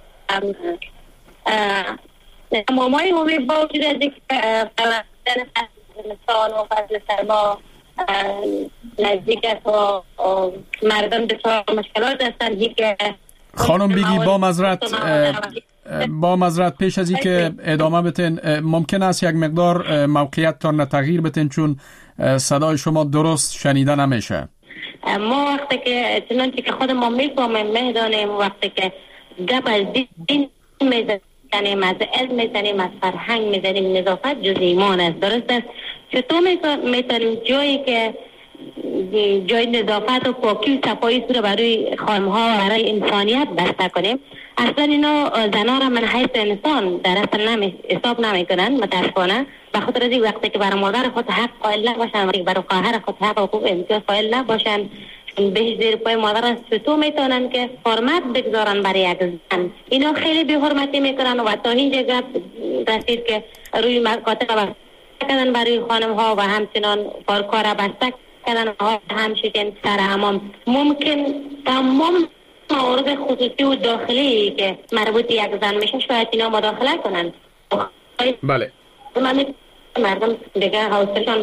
حمام های عمومی با وجود از اینکه فصل زمستان و فصل سرما نزدیک است و مردم بسیار مشکلات هستند. که خانم بیگی با معذرت با معذرت پیش از این که ادامه بتین، ممکن است یک مقدار موقعیت تان تغییر بتین چون صدای شما درست شنیده نمیشه. ما وقتی که چنانچه که خود ما میفهمیم میدانیم، وقتی که گپ از دین میزنیم، از علم میزنیم، از فرهنگ میزنیم، نظافت جز ایمان است. درست است؟ چطور میتونیم جایی که جای نظافت و پاکی و صفایی رو برای خانم‌ها و برای انسانیت بسته کنیم؟ اصلا اینا زنها را من حیث انسان در اصل نمی حساب نمی کنن. متاسفانه به خاطر از این وقتی که برای مادر خود حق قائل نباشن و برای خواهر خود حق و حقوق امتیاز قائل نباشن، بهش زیر پای مادر است، چطور میتونن که حرمت بگذارن برای یک زن؟ اینا خیلی بی حرمتی میکنن و تا اینجا گپ رسید که روی مکاتب کردن برای خانم ها و همچنان پارک‌ها را بسته کردن و همچنین سر حمام. ممکن تمام موارد خصوصی و داخلی که مربوط یک زن میشه شاید اینا مداخله کنن. بله. مردم دیگه حوصله‌شان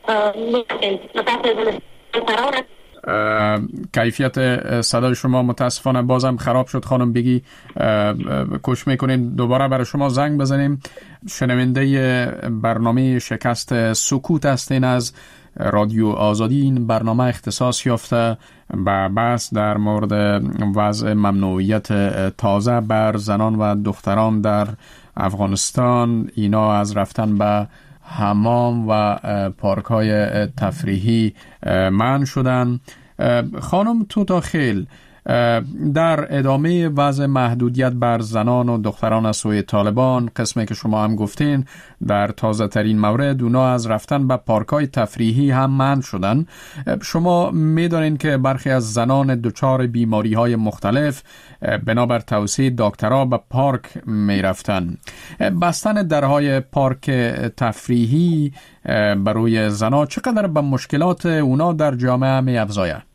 ممکن کیفیت صدای شما متاسفانه بازم خراب شد. خانم بگی کوشش میکنیم دوباره برای شما زنگ بزنیم. شنونده برنامه شکست سکوت هستین از رادیو آزادی. این برنامه اختصاص یافته به بحث در مورد وضع ممنوعیت تازه بر زنان و دختران در افغانستان، اینا از رفتن به حمام و پارک‌های تفریحی منع شدن. خانم توتاخیل، در ادامه وضع محدودیت بر زنان و دختران از سوی طالبان، قسمی که شما هم گفتین در تازه ترین مورد اونا از رفتن به پارک‌های تفریحی هم منع شدن. شما می‌دانید که برخی از زنان دچار بیماری‌های مختلف بنابر توصیه دکترها به پارک می‌رفتن. بستن درهای پارک تفریحی برای زنان چقدر به مشکلات اونا در جامعه می‌افزاید؟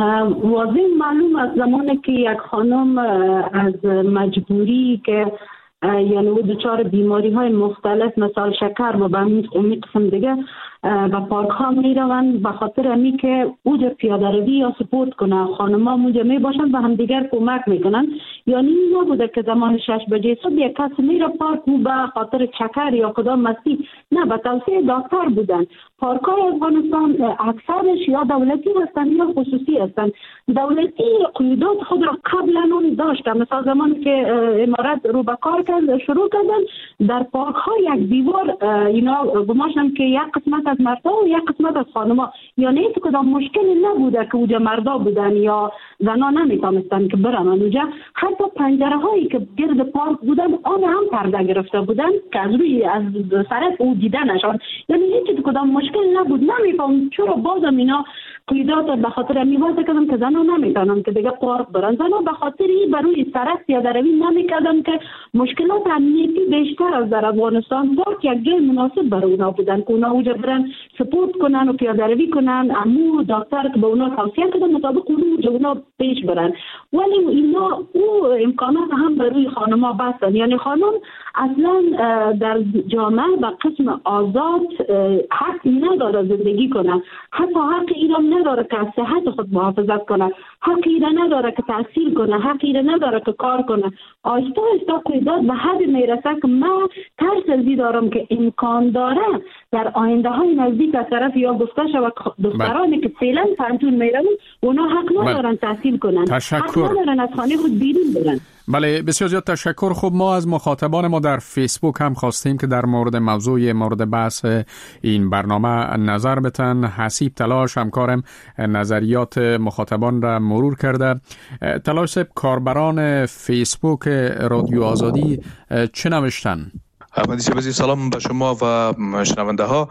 واضح معلوم از زمانی که یک خانم از مجبوری که یعنی او دچار بیماری های مختلف مثل شکر و به همین قسم دیگه و پارک ها می روند به خاطر امی که اوجا پیاده روی یا سپورت کنه. خانم ها اونجا می باشند و هم دیگر کمک می کنند. یعنی نبوده که زمان شش بجه صبح یک کس می را پارک و به خاطر چکر یا کدام مستی، نه، به توصیه دکتر بودن. پارک های افغانستان اکثرش یا دولتی هستند یا خصوصی هستند. دولتی قیودات خود را قبلا اون داشتن، مثلا زمانی که امارات رو به کار کرد شروع کردن در پارک ها یک دیوار اینا گماشتن که یک قسمت از مردا و یک قسمت از خانما، یعنی هیچ کدام مشکلی نبوده که اونجا مردا بودن یا زنا نمیتونستن که برن اونجا. حتی پنجره هایی که گرد پارک بودن آن هم پرده گرفته بودن که از روی از طرف او دیدنشان، یعنی هیچ کدام مشکل نبود. نمیفهم چرا بازم اینا قیودات به خاطر میوازه کردن که زنا نمیتونن که دیگه پارک برن. زنا به خاطر این بروی سرک پیاده روی نمیکردن که مشکلات امنیتی بیشتر از در افغانستان. پارک یک جای مناسب برای اونا بودن که اونا اونجا برن سپورت کنن و پیاده روی کنن. امو دکتر که به اونا توصیه کردن مطابق اونجا اونا پیش برن. ولی اینا او امکانات هم برای خانم‌ها بستن، یعنی خانم اصلا در جامعه به قسم آزاد حق نداره زندگی کنه، حتی حق ایران نداره که از صحت خود محافظت کنه، حق ایران نداره که تحصیل کنه، حق ایران نداره که کار کنه. آهسته آهسته قیودات به حد میرسه که من ترس ازی دارم که امکان داره در آینده های نزدیک از طرف یا گفته شود دخترانی که فعلا پنتون میرن اونا حق ندارن تحصیل کنن، تشکر. حق ندارن از خانه خود بیرون برن. بله، بسیار زیاد تشکر. خب ما از مخاطبان ما در فیسبوک هم خواستیم که در مورد موضوع مورد بحث این برنامه نظر بتن. حسیب تلاش همکارم نظریات مخاطبان را مرور کرده. تلاش صاحب، کاربران فیسبوک رادیو آزادی چه نوشتن؟ احمدی شبزی، سلام به شما و شنونده ها.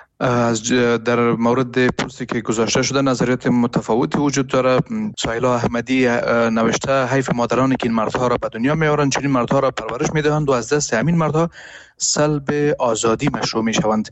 از در مورد پستی که گذاشته شده نظریات متفاوتی وجود داره. سهیلا احمدی نوشته حیف مادرانی که این مردها را به دنیا میارن، چنین مردها را پرورش میدهند و از دست همین مردها سلب آزادی مشروع میشوند.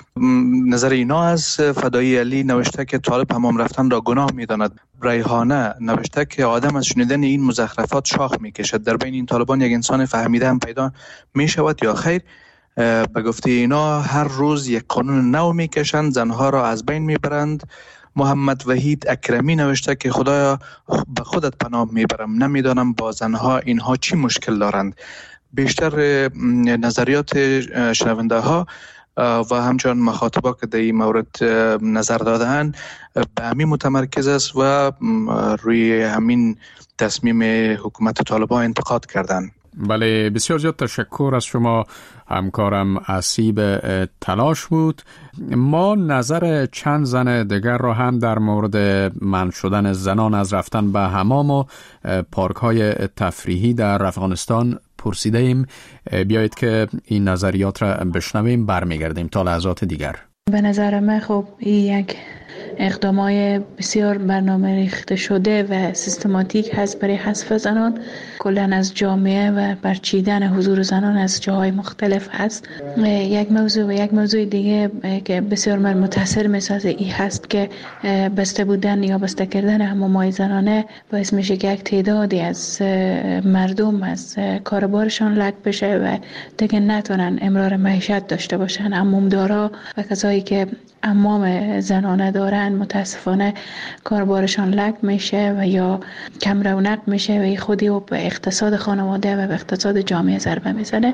نظر اینا از فدایی علی نوشته که طالب حمام رفتن را گناه میداند. ریحانه نوشته که آدم از شنیدن این مزخرفات شاخ میکشد. در بین این طالبان یک انسان فهمیده هم پیدا میشود یا خیر؟ به گفته اینا هر روز یک قانون نو میکشند، زنها را از بین میبرند. محمد وحید اکرمی نوشته که خدایا به خودت پناه میبرم، نمیدانم با زنها اینها چی مشکل دارند. بیشتر نظریات شنونده ها و همچنان مخاطبا که در این مورد نظر دادن به همین متمرکز است و روی همین تصمیم حکومت طالبان انتقاد کردند. بله، بسیار زیاد تشکر از شما. همکارم اسیب تلاش بود. ما نظر چند زن دیگر را هم در مورد منع شدن زنان از رفتن به حمام و پارک های تفریحی در افغانستان پرسیده ایم. بیایید که این نظریات را بشنویم، برمیگردیم تا لحظات دیگر. به نظر من خب این یک اقدامای بسیار برنامه ریخته شده و سیستماتیک هست برای حذف زنان کلاً از جامعه و برچیدن حضور زنان از جاهای مختلف هست. یک موضوع و یک موضوع دیگه که بسیار من متاثر میسازه این هست که بسته بودن یا بسته کردن حمام‌های زنانه باعث میشه که یک تعدادی از مردم از کاربارشان لگ بشه و دیگه نتونن امرار معیشت داشته باشن. حمامدارا و کسایی که حمام زنانه دارن متاسفانه کاربارشان لگ میشه و یا کم رونق میشه و خودی و به اقتصاد خانواده و به اقتصاد جامعه ضربه میزنه.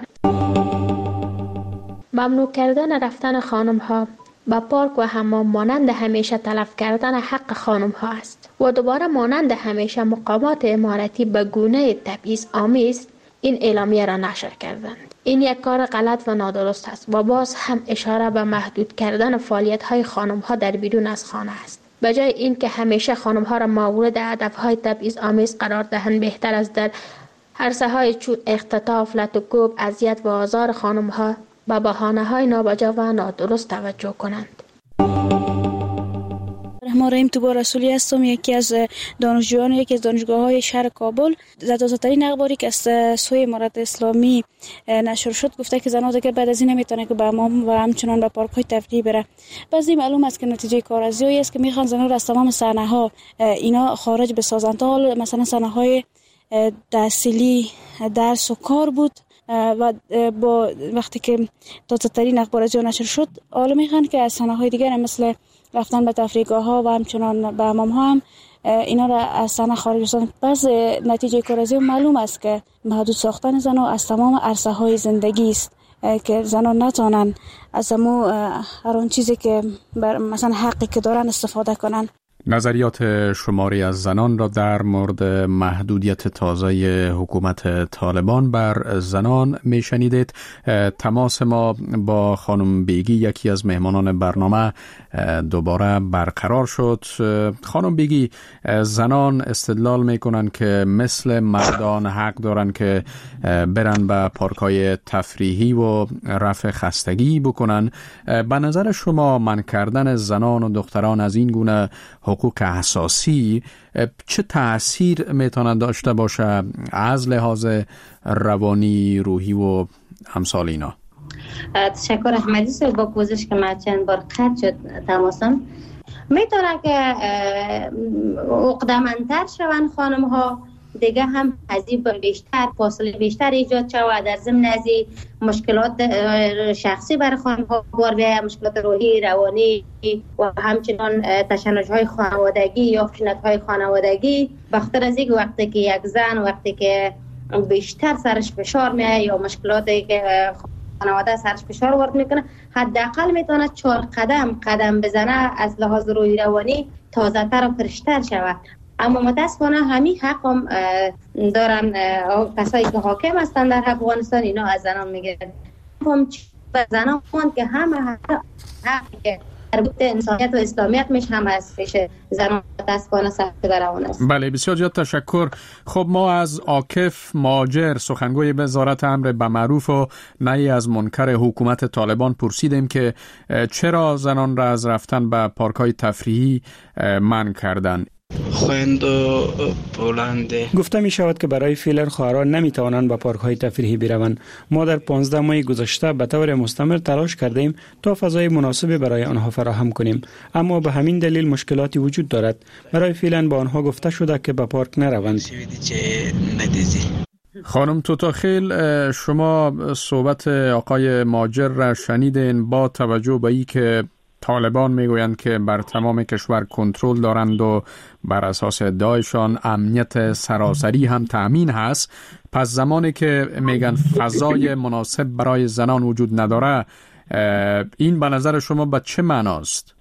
ممنوع کردن رفتن خانم ها به پارک و حمام مانند همیشه تلف کردن حق خانم ها است و دوباره مانند همیشه مقامات امارتی به گونه تبعیض آمیز این اعلامیه را نشر کردند. این یک کار غلط و نادرست است و باز هم اشاره به محدود کردن فعالیت های خانم ها در بیرون از خانه است. به جای این که همیشه خانم ها را مورد هدف های تبعیض آمیز قرار دهند، بهتر است در عرصه های چون اختطاف، لط و کوب، اذیت و آزار خانم ها به بهانه های نابجا و نادرست توجه کنند. رحمان رحیم توبا رسولی هستم، یکی از دانشجویان یکی از دانشگاه‌های شهر کابل. تازه‌ترین اخباری که از سوی امارت اسلامی نشر شد گفته که زنان دیگر بعد از این نمیتونه که به حمام و همچنان به پارک‌های تفریحی بره. بعضی معلوم است که نتیجه کارآزمایی است که میخوان زنان را از تمام صحنه‌ها اینا خارج بسازند. تا حالا مثلا صحنه‌های تحصیلی، درس و کار بود و با وقتی که تازه ترین اخبار از نشر شد حالا میخوان که از صحنه‌های دیگر مثل رفتن به تفریحگاه ها و همچنان به حمام ها هم اینا را از صحنه خارج بسازن. پس نتیجه کار از این معلوم است که محدود ساختن زنان از تمام عرصه های زندگی است که زنان نتوانن از همو هر اون چیزی که بر مثلا حقی که دارن استفاده کنن. نظریات شماری از زنان را در مورد محدودیت تازه حکومت طالبان بر زنان می شنیدید. تماس ما با خانم بیگی یکی از مهمانان برنامه دوباره برقرار شد. خانم بیگی، زنان استدلال می کنند که مثل مردان حق دارند که برن به پارک‌های تفریحی و رفع خستگی بکنن. به نظر شما منع کردن زنان و دختران از این گونه حقوق اساسی چه تأثیر میتونه داشته باشه از لحاظ روانی، روحی و امثال اینا؟ تشکر احمدی صاحب. با پوزش که من چند بار قطع شد تماسم، میتونه که عقده‌مندتر شون خانم ها، دیگه هم حزیب بیشتر، فاصله بیشتر ایجاد شود، در ضمن از مشکلات شخصی برای خانم ها بار بیاید، مشکلات روحی، روانی و همچنان تشنج های خانوادگی یا خشونت های خانوادگی. بخاطر از اینکه وقتی که یک زن وقتی که بیشتر سرش فشار میاد یا مشکلاتی که خانواده سرش فشار وارد میکنه، حداقل میتونه چهار قدم قدم بزنه از لحاظ روحی روانی تازه تر و فرشتر شود. اما متاسفانه همین حق هم دارن کسایی که حاکم هستن در افغانستان، اینا از زنان میگیرن. هم زنان که همه حقی که مربوط انسانیت و اسلامیت میشه هم از پیش زنان متاسفانه سخت درون است. بله، بسیار زیاد تشکر. خب ما از عاکف ماجر، سخنگوی وزارت امر بالمعروف و نهی از منکر حکومت طالبان پرسیدیم که چرا زنان را از رفتن به پارک‌های تفریحی منع کردند. خویند و بلنده گفته می شود که برای فعلا خواهران نمی توانند به پارک های تفریحی بروند. ما در پانزده ماه گذشته به طور مستمر تلاش کردیم تا فضای مناسبی برای آنها فراهم کنیم، اما به همین دلیل مشکلاتی وجود دارد. برای فعلا با آنها گفته شده که به پارک نروند. خانم توتاخیل، شما صحبت آقای ماجر را شنیدین. با توجه به این که طالبان میگویند که بر تمام کشور کنترل دارند و بر اساس ادعایشان امنیت سراسری هم تأمین هست، پس زمانی که میگن فضای مناسب برای زنان وجود نداره، این به نظر شما به چه معناست؟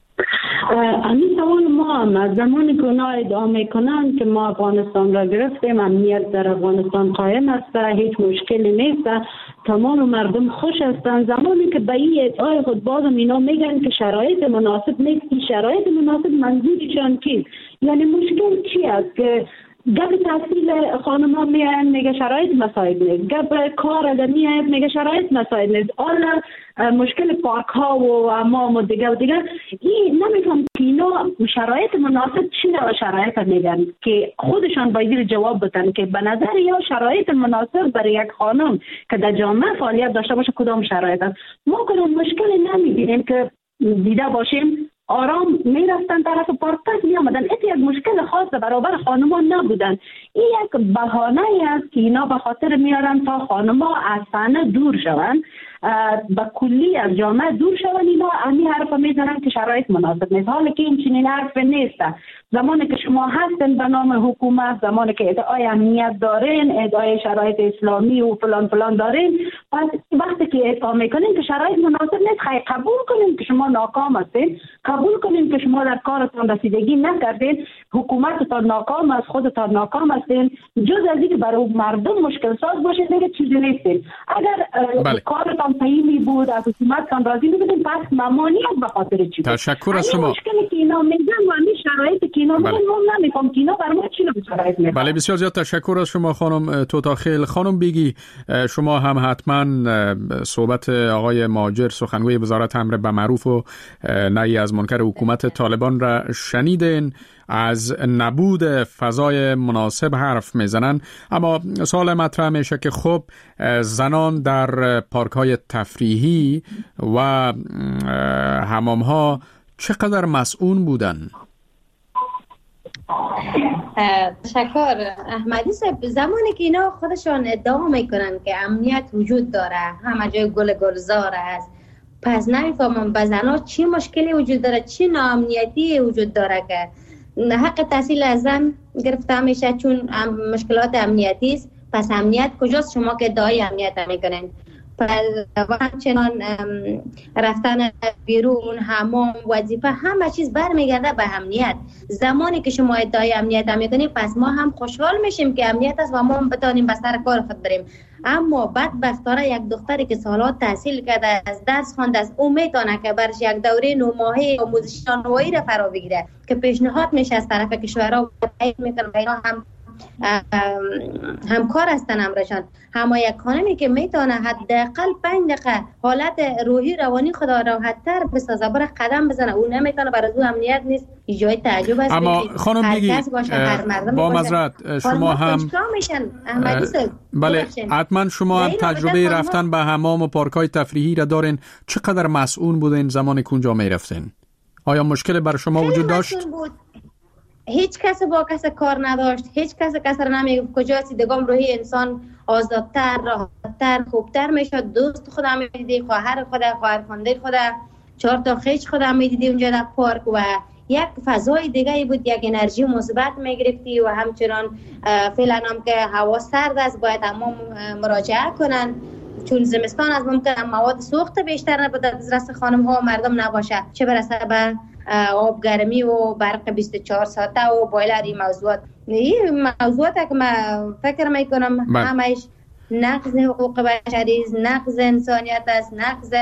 همین سوال ما هم از زمانی که اونا ادعا میکنن که ما افغانستان را گرفتیم، امنیت در افغانستان قائم است، هیچ مشکلی نیست، تمام مردم خوش هستند، زمانی که به این ادعای خود بازم اینا میگن که شرایط مناسب نیست، شرایط مناسب منظورشان چیست؟ یعنی مشکل چی است که گپ تحصیل خانم ها میاین میگه شرایط مساعد نیست، گپ کار اگر میاید میگه شرایط مساعد نیست، حالا مشکل پارک ها و حمام و دیگه و دیگه. این نمیفهم که اینا شرایط مناسب چی نوع شرایط میگن که خودشان باید جواب بدن که به نظر یا شرایط مناسب برای یک خانم که در جامعه فعالیت داشته باشه کدام شرایط است. ما کدام مشکلی نمیبینیم که دیده باشیم آرام میرفتن طرف پارک می آمدن. ایتی یک مشکل خاص برابر خانما نبودن. این یک بهانه است که اینا به خاطر میارن تا خانما از صحنه دور شوند، با کلی از جامعه دور شوند. اینا همین حرف میزنن که شرایط مناسب نیست، حالا که این چنین حرف نیست. زمانی که شما هستن به نام حکومت، زمانی که ادعای امنیت دارین، ادعای شرایط اسلامی و فلان فلان دارین، پس وقتی که ادعا میکنین که شرایط مناسب نیست، خیلی قبول کنین که شما ناکام هستین، قبول کنین که شما در کارتان رسیدگی نکردین، حکومتتان ناکام است، خودتان ناکام هستین، جز از اینکه برای مردم مشکل ساز باشه دیگه چیزی نیستین. اگر بله. کارتان صحیح بود، از حکومتتان راضی بودین، پس ممانعت به خاطر چی بود؟ تشکر از شما. مشکلی که اینا میگن و همین شرایطی که اینا میگن ما نمیفهم که اینا برای ما چی شرایط میگن. بله، بسیار زیاد تشکر از شما خانم توتاخیل. خانم بیگی، شما هم حتما صحبت آقای ماجر، سخنگوی وزارت امر بالمعروف و نهی از منکر حکومت طالبان را شنیدین. از نبود فضای مناسب حرف میزنن، اما سوال مطرح میشه که خب زنان در پارک‌های تفریحی و حمام‌ها چقدر مسئول بودن؟ تشکر احمدی صاحب. زمانی که اینا خودشان ادعا میکنن که امنیت وجود داره، همه جای گل گلزار است، پس نمیفهمم به زنها چی مشکلی وجود داره، چی ناامنیتی وجود داره که حق تحصیل از زن گرفته میشه چون مشکلات امنیتی است. پس امنیت کجاست شما که ادعای امنیت میکنین؟ و همچنان رفتن بیرون، حمام، وظیفه، همه چیز برمیگرده به امنیت. زمانی که شما ادعای امنیت میکنید پس ما هم خوشحال میشیم که امنیت است و ما هم بتانیم به سر کار خود بریم. اما بدبختانه یک دختری که سالات تحصیل کرده، از درس خوانده است، او میتونه که برش یک دوره نه ماهه آموزش نانوایی را فرا بگیره که پیشنهاد میشه از طرف کشورها میکنه و اینا هم همکار هستن امرشان. اما یک خانمی که میتونه حداقل پنج دقیقه حالت روحی روانی خدا راحت‌تر بسازه، بره قدم بزنه، او نمیتونه، برای او امنیت نیست، جای تعجب است. اما خانم بگی با معذرت شما هم بله حتما شما هم تجربه رفتن به حمام و پارک‌های تفریحی را دارین. چقدر مسئول بودین زمانی که اونجا میرفتین؟ آیا مشکل بر شما وجود داشت؟ هیچ کس با کس کار نداشت، هیچ کس کس را نمیگفت کجاست. دگام روحی انسان آزادتر، راحتتر، خوبتر میشد. دوست خودم میدیدی، خواهر خودم، خواهر خانده خودم، چهار تا خیش خودم میدیدی اونجا در پارک و یک فضای دیگه بود، یک انرژی مثبت میگرفتی. و همچنان فعلا هم که هوا سرد است باید تمام مراجعه کنن چون زمستان از ممکن مواد سوخت بیشتر نبوده دسترس خانم ها و مردم نباشه، چه برسه به آب گرمی و برق بیست و چهار ساعته و بایلر. این موضوعات این موضوعات که من فکر میکنم همش نقض حقوق بشری است، نقض انسانیت است، نقض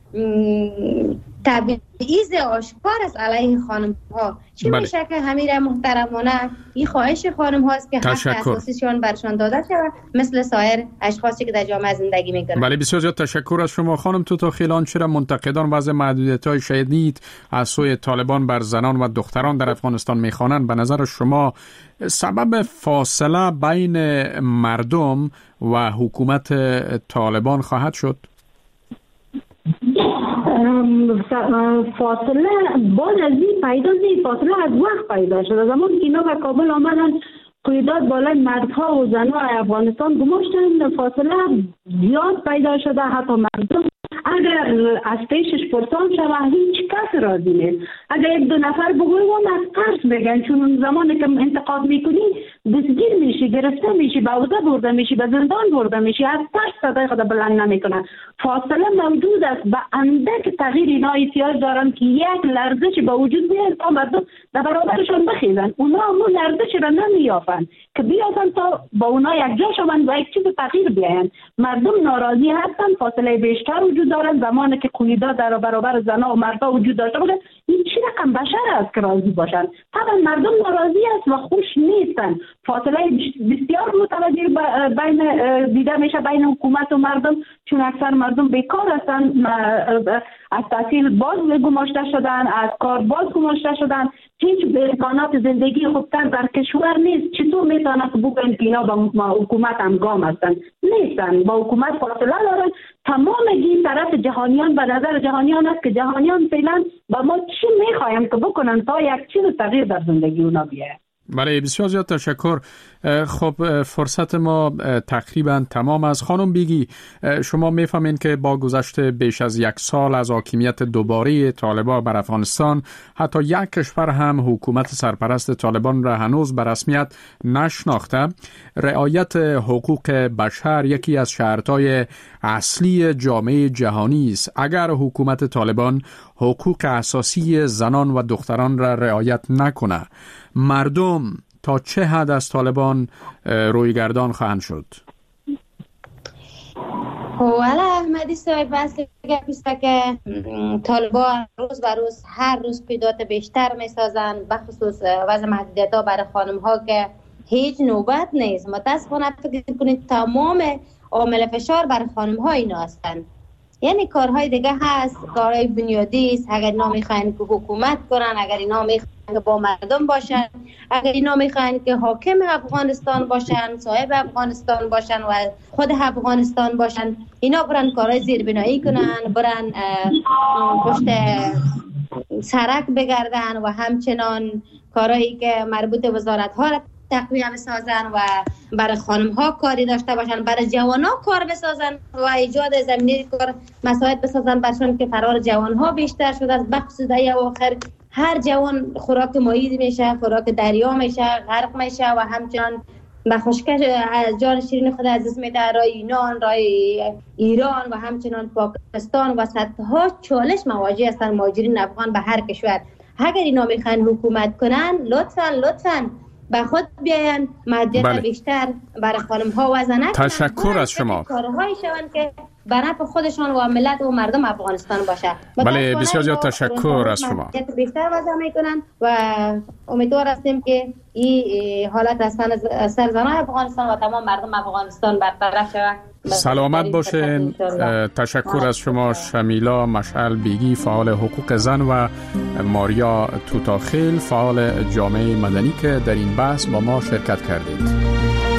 تبعیض آشکار است علیه خانم ها. چی بله. میشه که همین محترمانه این خواهش خانم هاست که حق اساسیشون برشان داده شود مثل سایر اشخاصی که در جامعه زندگی میکنن. بله بسیار زیاد تشکر از شما خانم توتاخیلان. چرا منتقدان وضع محدودیت‌های شدید از سوی طالبان بر زنان و دختران در افغانستان میخوانند؟ به نظر شما سبب فاصله بین مردم و حکومت طالبان خواهد شد؟ فاصله بعد از این پیدا نیست، فاصله از وقت پیدا شده. زمان که اینا به کابل آمدن قیادات بالای مردها و زنها افغانستان گماشتن، فاصله زیاد پیدا شده. حتی مردم اگر از پیشش پرسان شود هیچ کس راضی نیست. اگر یک دو نفر بگویم اون از ترس بگن، چون زمانی که انتقاد میکنی دستگیر میشی، گرفته میشی، به عوضه برده میشی، به زندان برده میشی، از ترس صدای خود بلند نمیکنن. فاصله موجود است. به اندک تغییر اینا احتیاج دارن که یک لرزش به وجود بیاد تا مردم در برابرشان بخیزن. اونا همون لرزش را نمیافن که بیافن تا با اونا یک جا شون و یک چیز تغییر بیاین. مردم ناراضی هستن، فاصله بیشتر وجود دارن. زمانی که قیادات در برابر زنها و مردها وجود داشته باشه این چی رقم بشر است که راضی باشن؟ طبعا مردم ناراضی است و خوش نیستن. فاصله بسیار متوجه بین دیده میشه بین حکومت و مردم، چون اکثر مردم بیکار هستن، از تحصیل باز گماشته شدن، از کار باز گماشته شدن، هیچ امکانات زندگی خوبتر در کشور نیست. چطور میتونن که بگن که اینا با حکومت همگام هستن؟ نیستن، با حکومت فاصله دارن. تمام این طرف جهانیان به نظر جهانیان است که جهانیان فعلا با ما چی میخوایم که بکنن تا یک چیز تغییر در زندگی اونا بیاید. بله بسیار زیاد تشکر. خب فرصت ما تقریبا تمام است. خانم بیگی شما میفهمین که با گذشت بیش از یک سال از حاکمیت دوباره طالبان بر افغانستان حتی یک کشور هم حکومت سرپرست طالبان را هنوز به رسمیت نشناخته. رعایت حقوق بشر یکی از شرطهای اصلی جامعه جهانی است. اگر حکومت طالبان حقوق اساسی زنان و دختران را رعایت نکنه، مردم تا چه حد از طالبان رویگردان خواهند شد؟ والا احمدی صاحب بس گفته که طالبان روز به روز هر روز قیادات بیشتر میسازن، بخصوص وضع محدودیت ها برای خانم ها که هیچ نوبت نیست. متاسفانه فکر کنید تمام عامل فشار برای خانم ها اینا هستن. یعنی کارهای دیگه هست، کارهای بنیادی است. اگر اینا میخواین که حکومت کنن، اگر اینا میخواین که با مردم باشن، اگر اینا میخواین که حاکم افغانستان باشن، صاحب افغانستان باشن و خود افغانستان باشن، اینا برن کارهای زیربنایی کنن، برن پشت سرک بگردن و همچنان کارهایی که مربوط وزارت ها را تقویه بسازن و برای خانم ها کاری داشته باشن، برای جوان ها کار بسازن و ایجاد زمینه کار مساعد بسازن برشان که فرار جوان ها بیشتر شده است. بخصوص در آخر هر جوان خوراک مایید میشه، خوراک دریا میشه، غرق میشه و همچنان به خشکش جان شیرین خود از دست میده. رای یونان، رای ایران و همچنان پاکستان و صدها چالش مواجه هستند مهاجرین افغان به هر کشور. اگر اینا میخوان حکومت کنن لطفاً لطفاً به خود بیاین، مدیت بله. بیشتر برای خانم ها وزنه تشکر از شما. کارهایی شوند که به نفع خودشان و ملت و مردم افغانستان باشه. بله بسیار زیاد تشکر از شما. بیشتر وضع میکنن و امیدوار هستیم که این حالت از سرزنان افغانستان و تمام مردم افغانستان برطرف شود. سلامت باشین. تشکر از شما شمیلا مشعل بیگی فعال حقوق زن و ماریا توتاخیل فعال جامعه مدنی که در این بحث با ما شرکت کردید.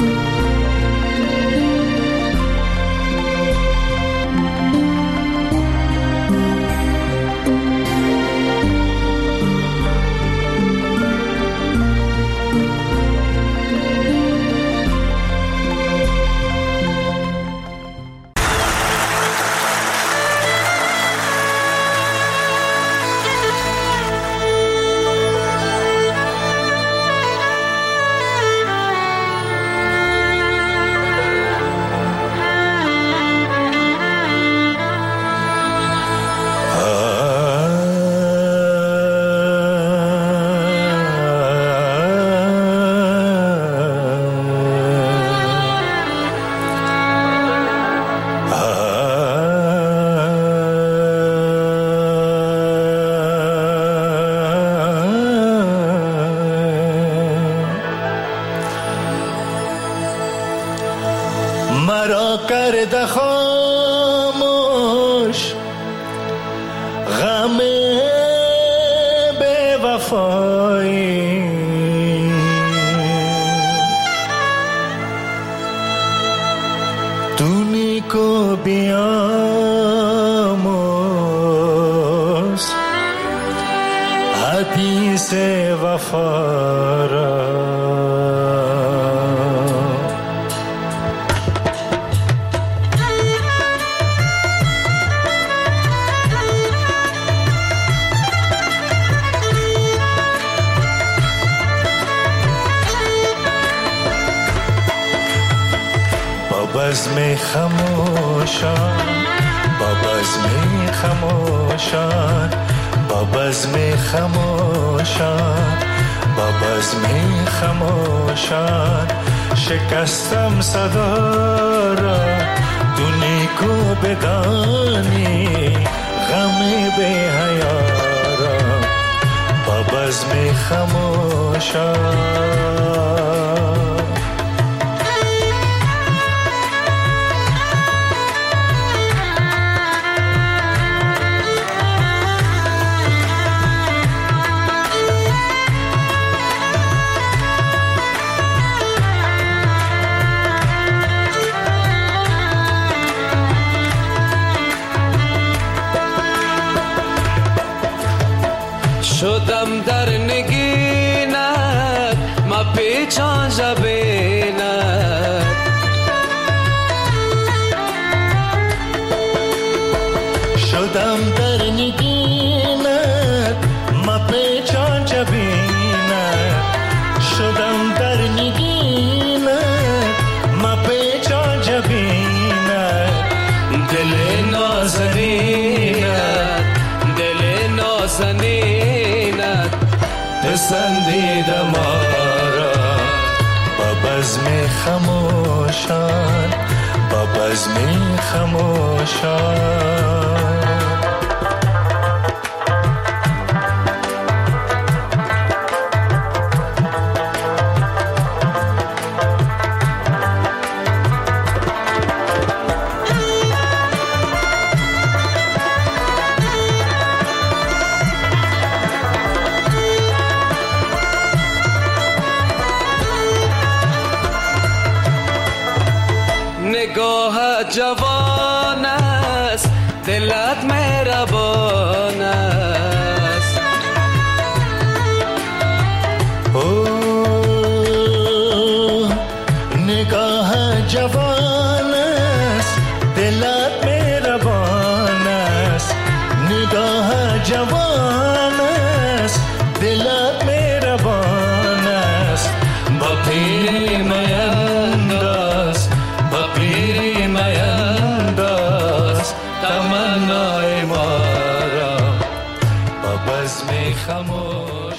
مرا کرده خاموش غم بے وفایی، تو نیکو بیاموز حدیث وفا را. بزم خموشان با بزم خموشان با بزم خموشان با بزم خموشان شکستم صدا را، تو نیکو بدانی غم بی حیا را. با بزم خموشان شدم در نگینت ما پیچان جبینت، شدم در نگینت ما پیچان جبینت، شدم در نگینت ما پیچان جبینت. دل نازنینت دل نازنینت پسندیده ما را. با بزم خموشان با بزم خموشان نگاه جوان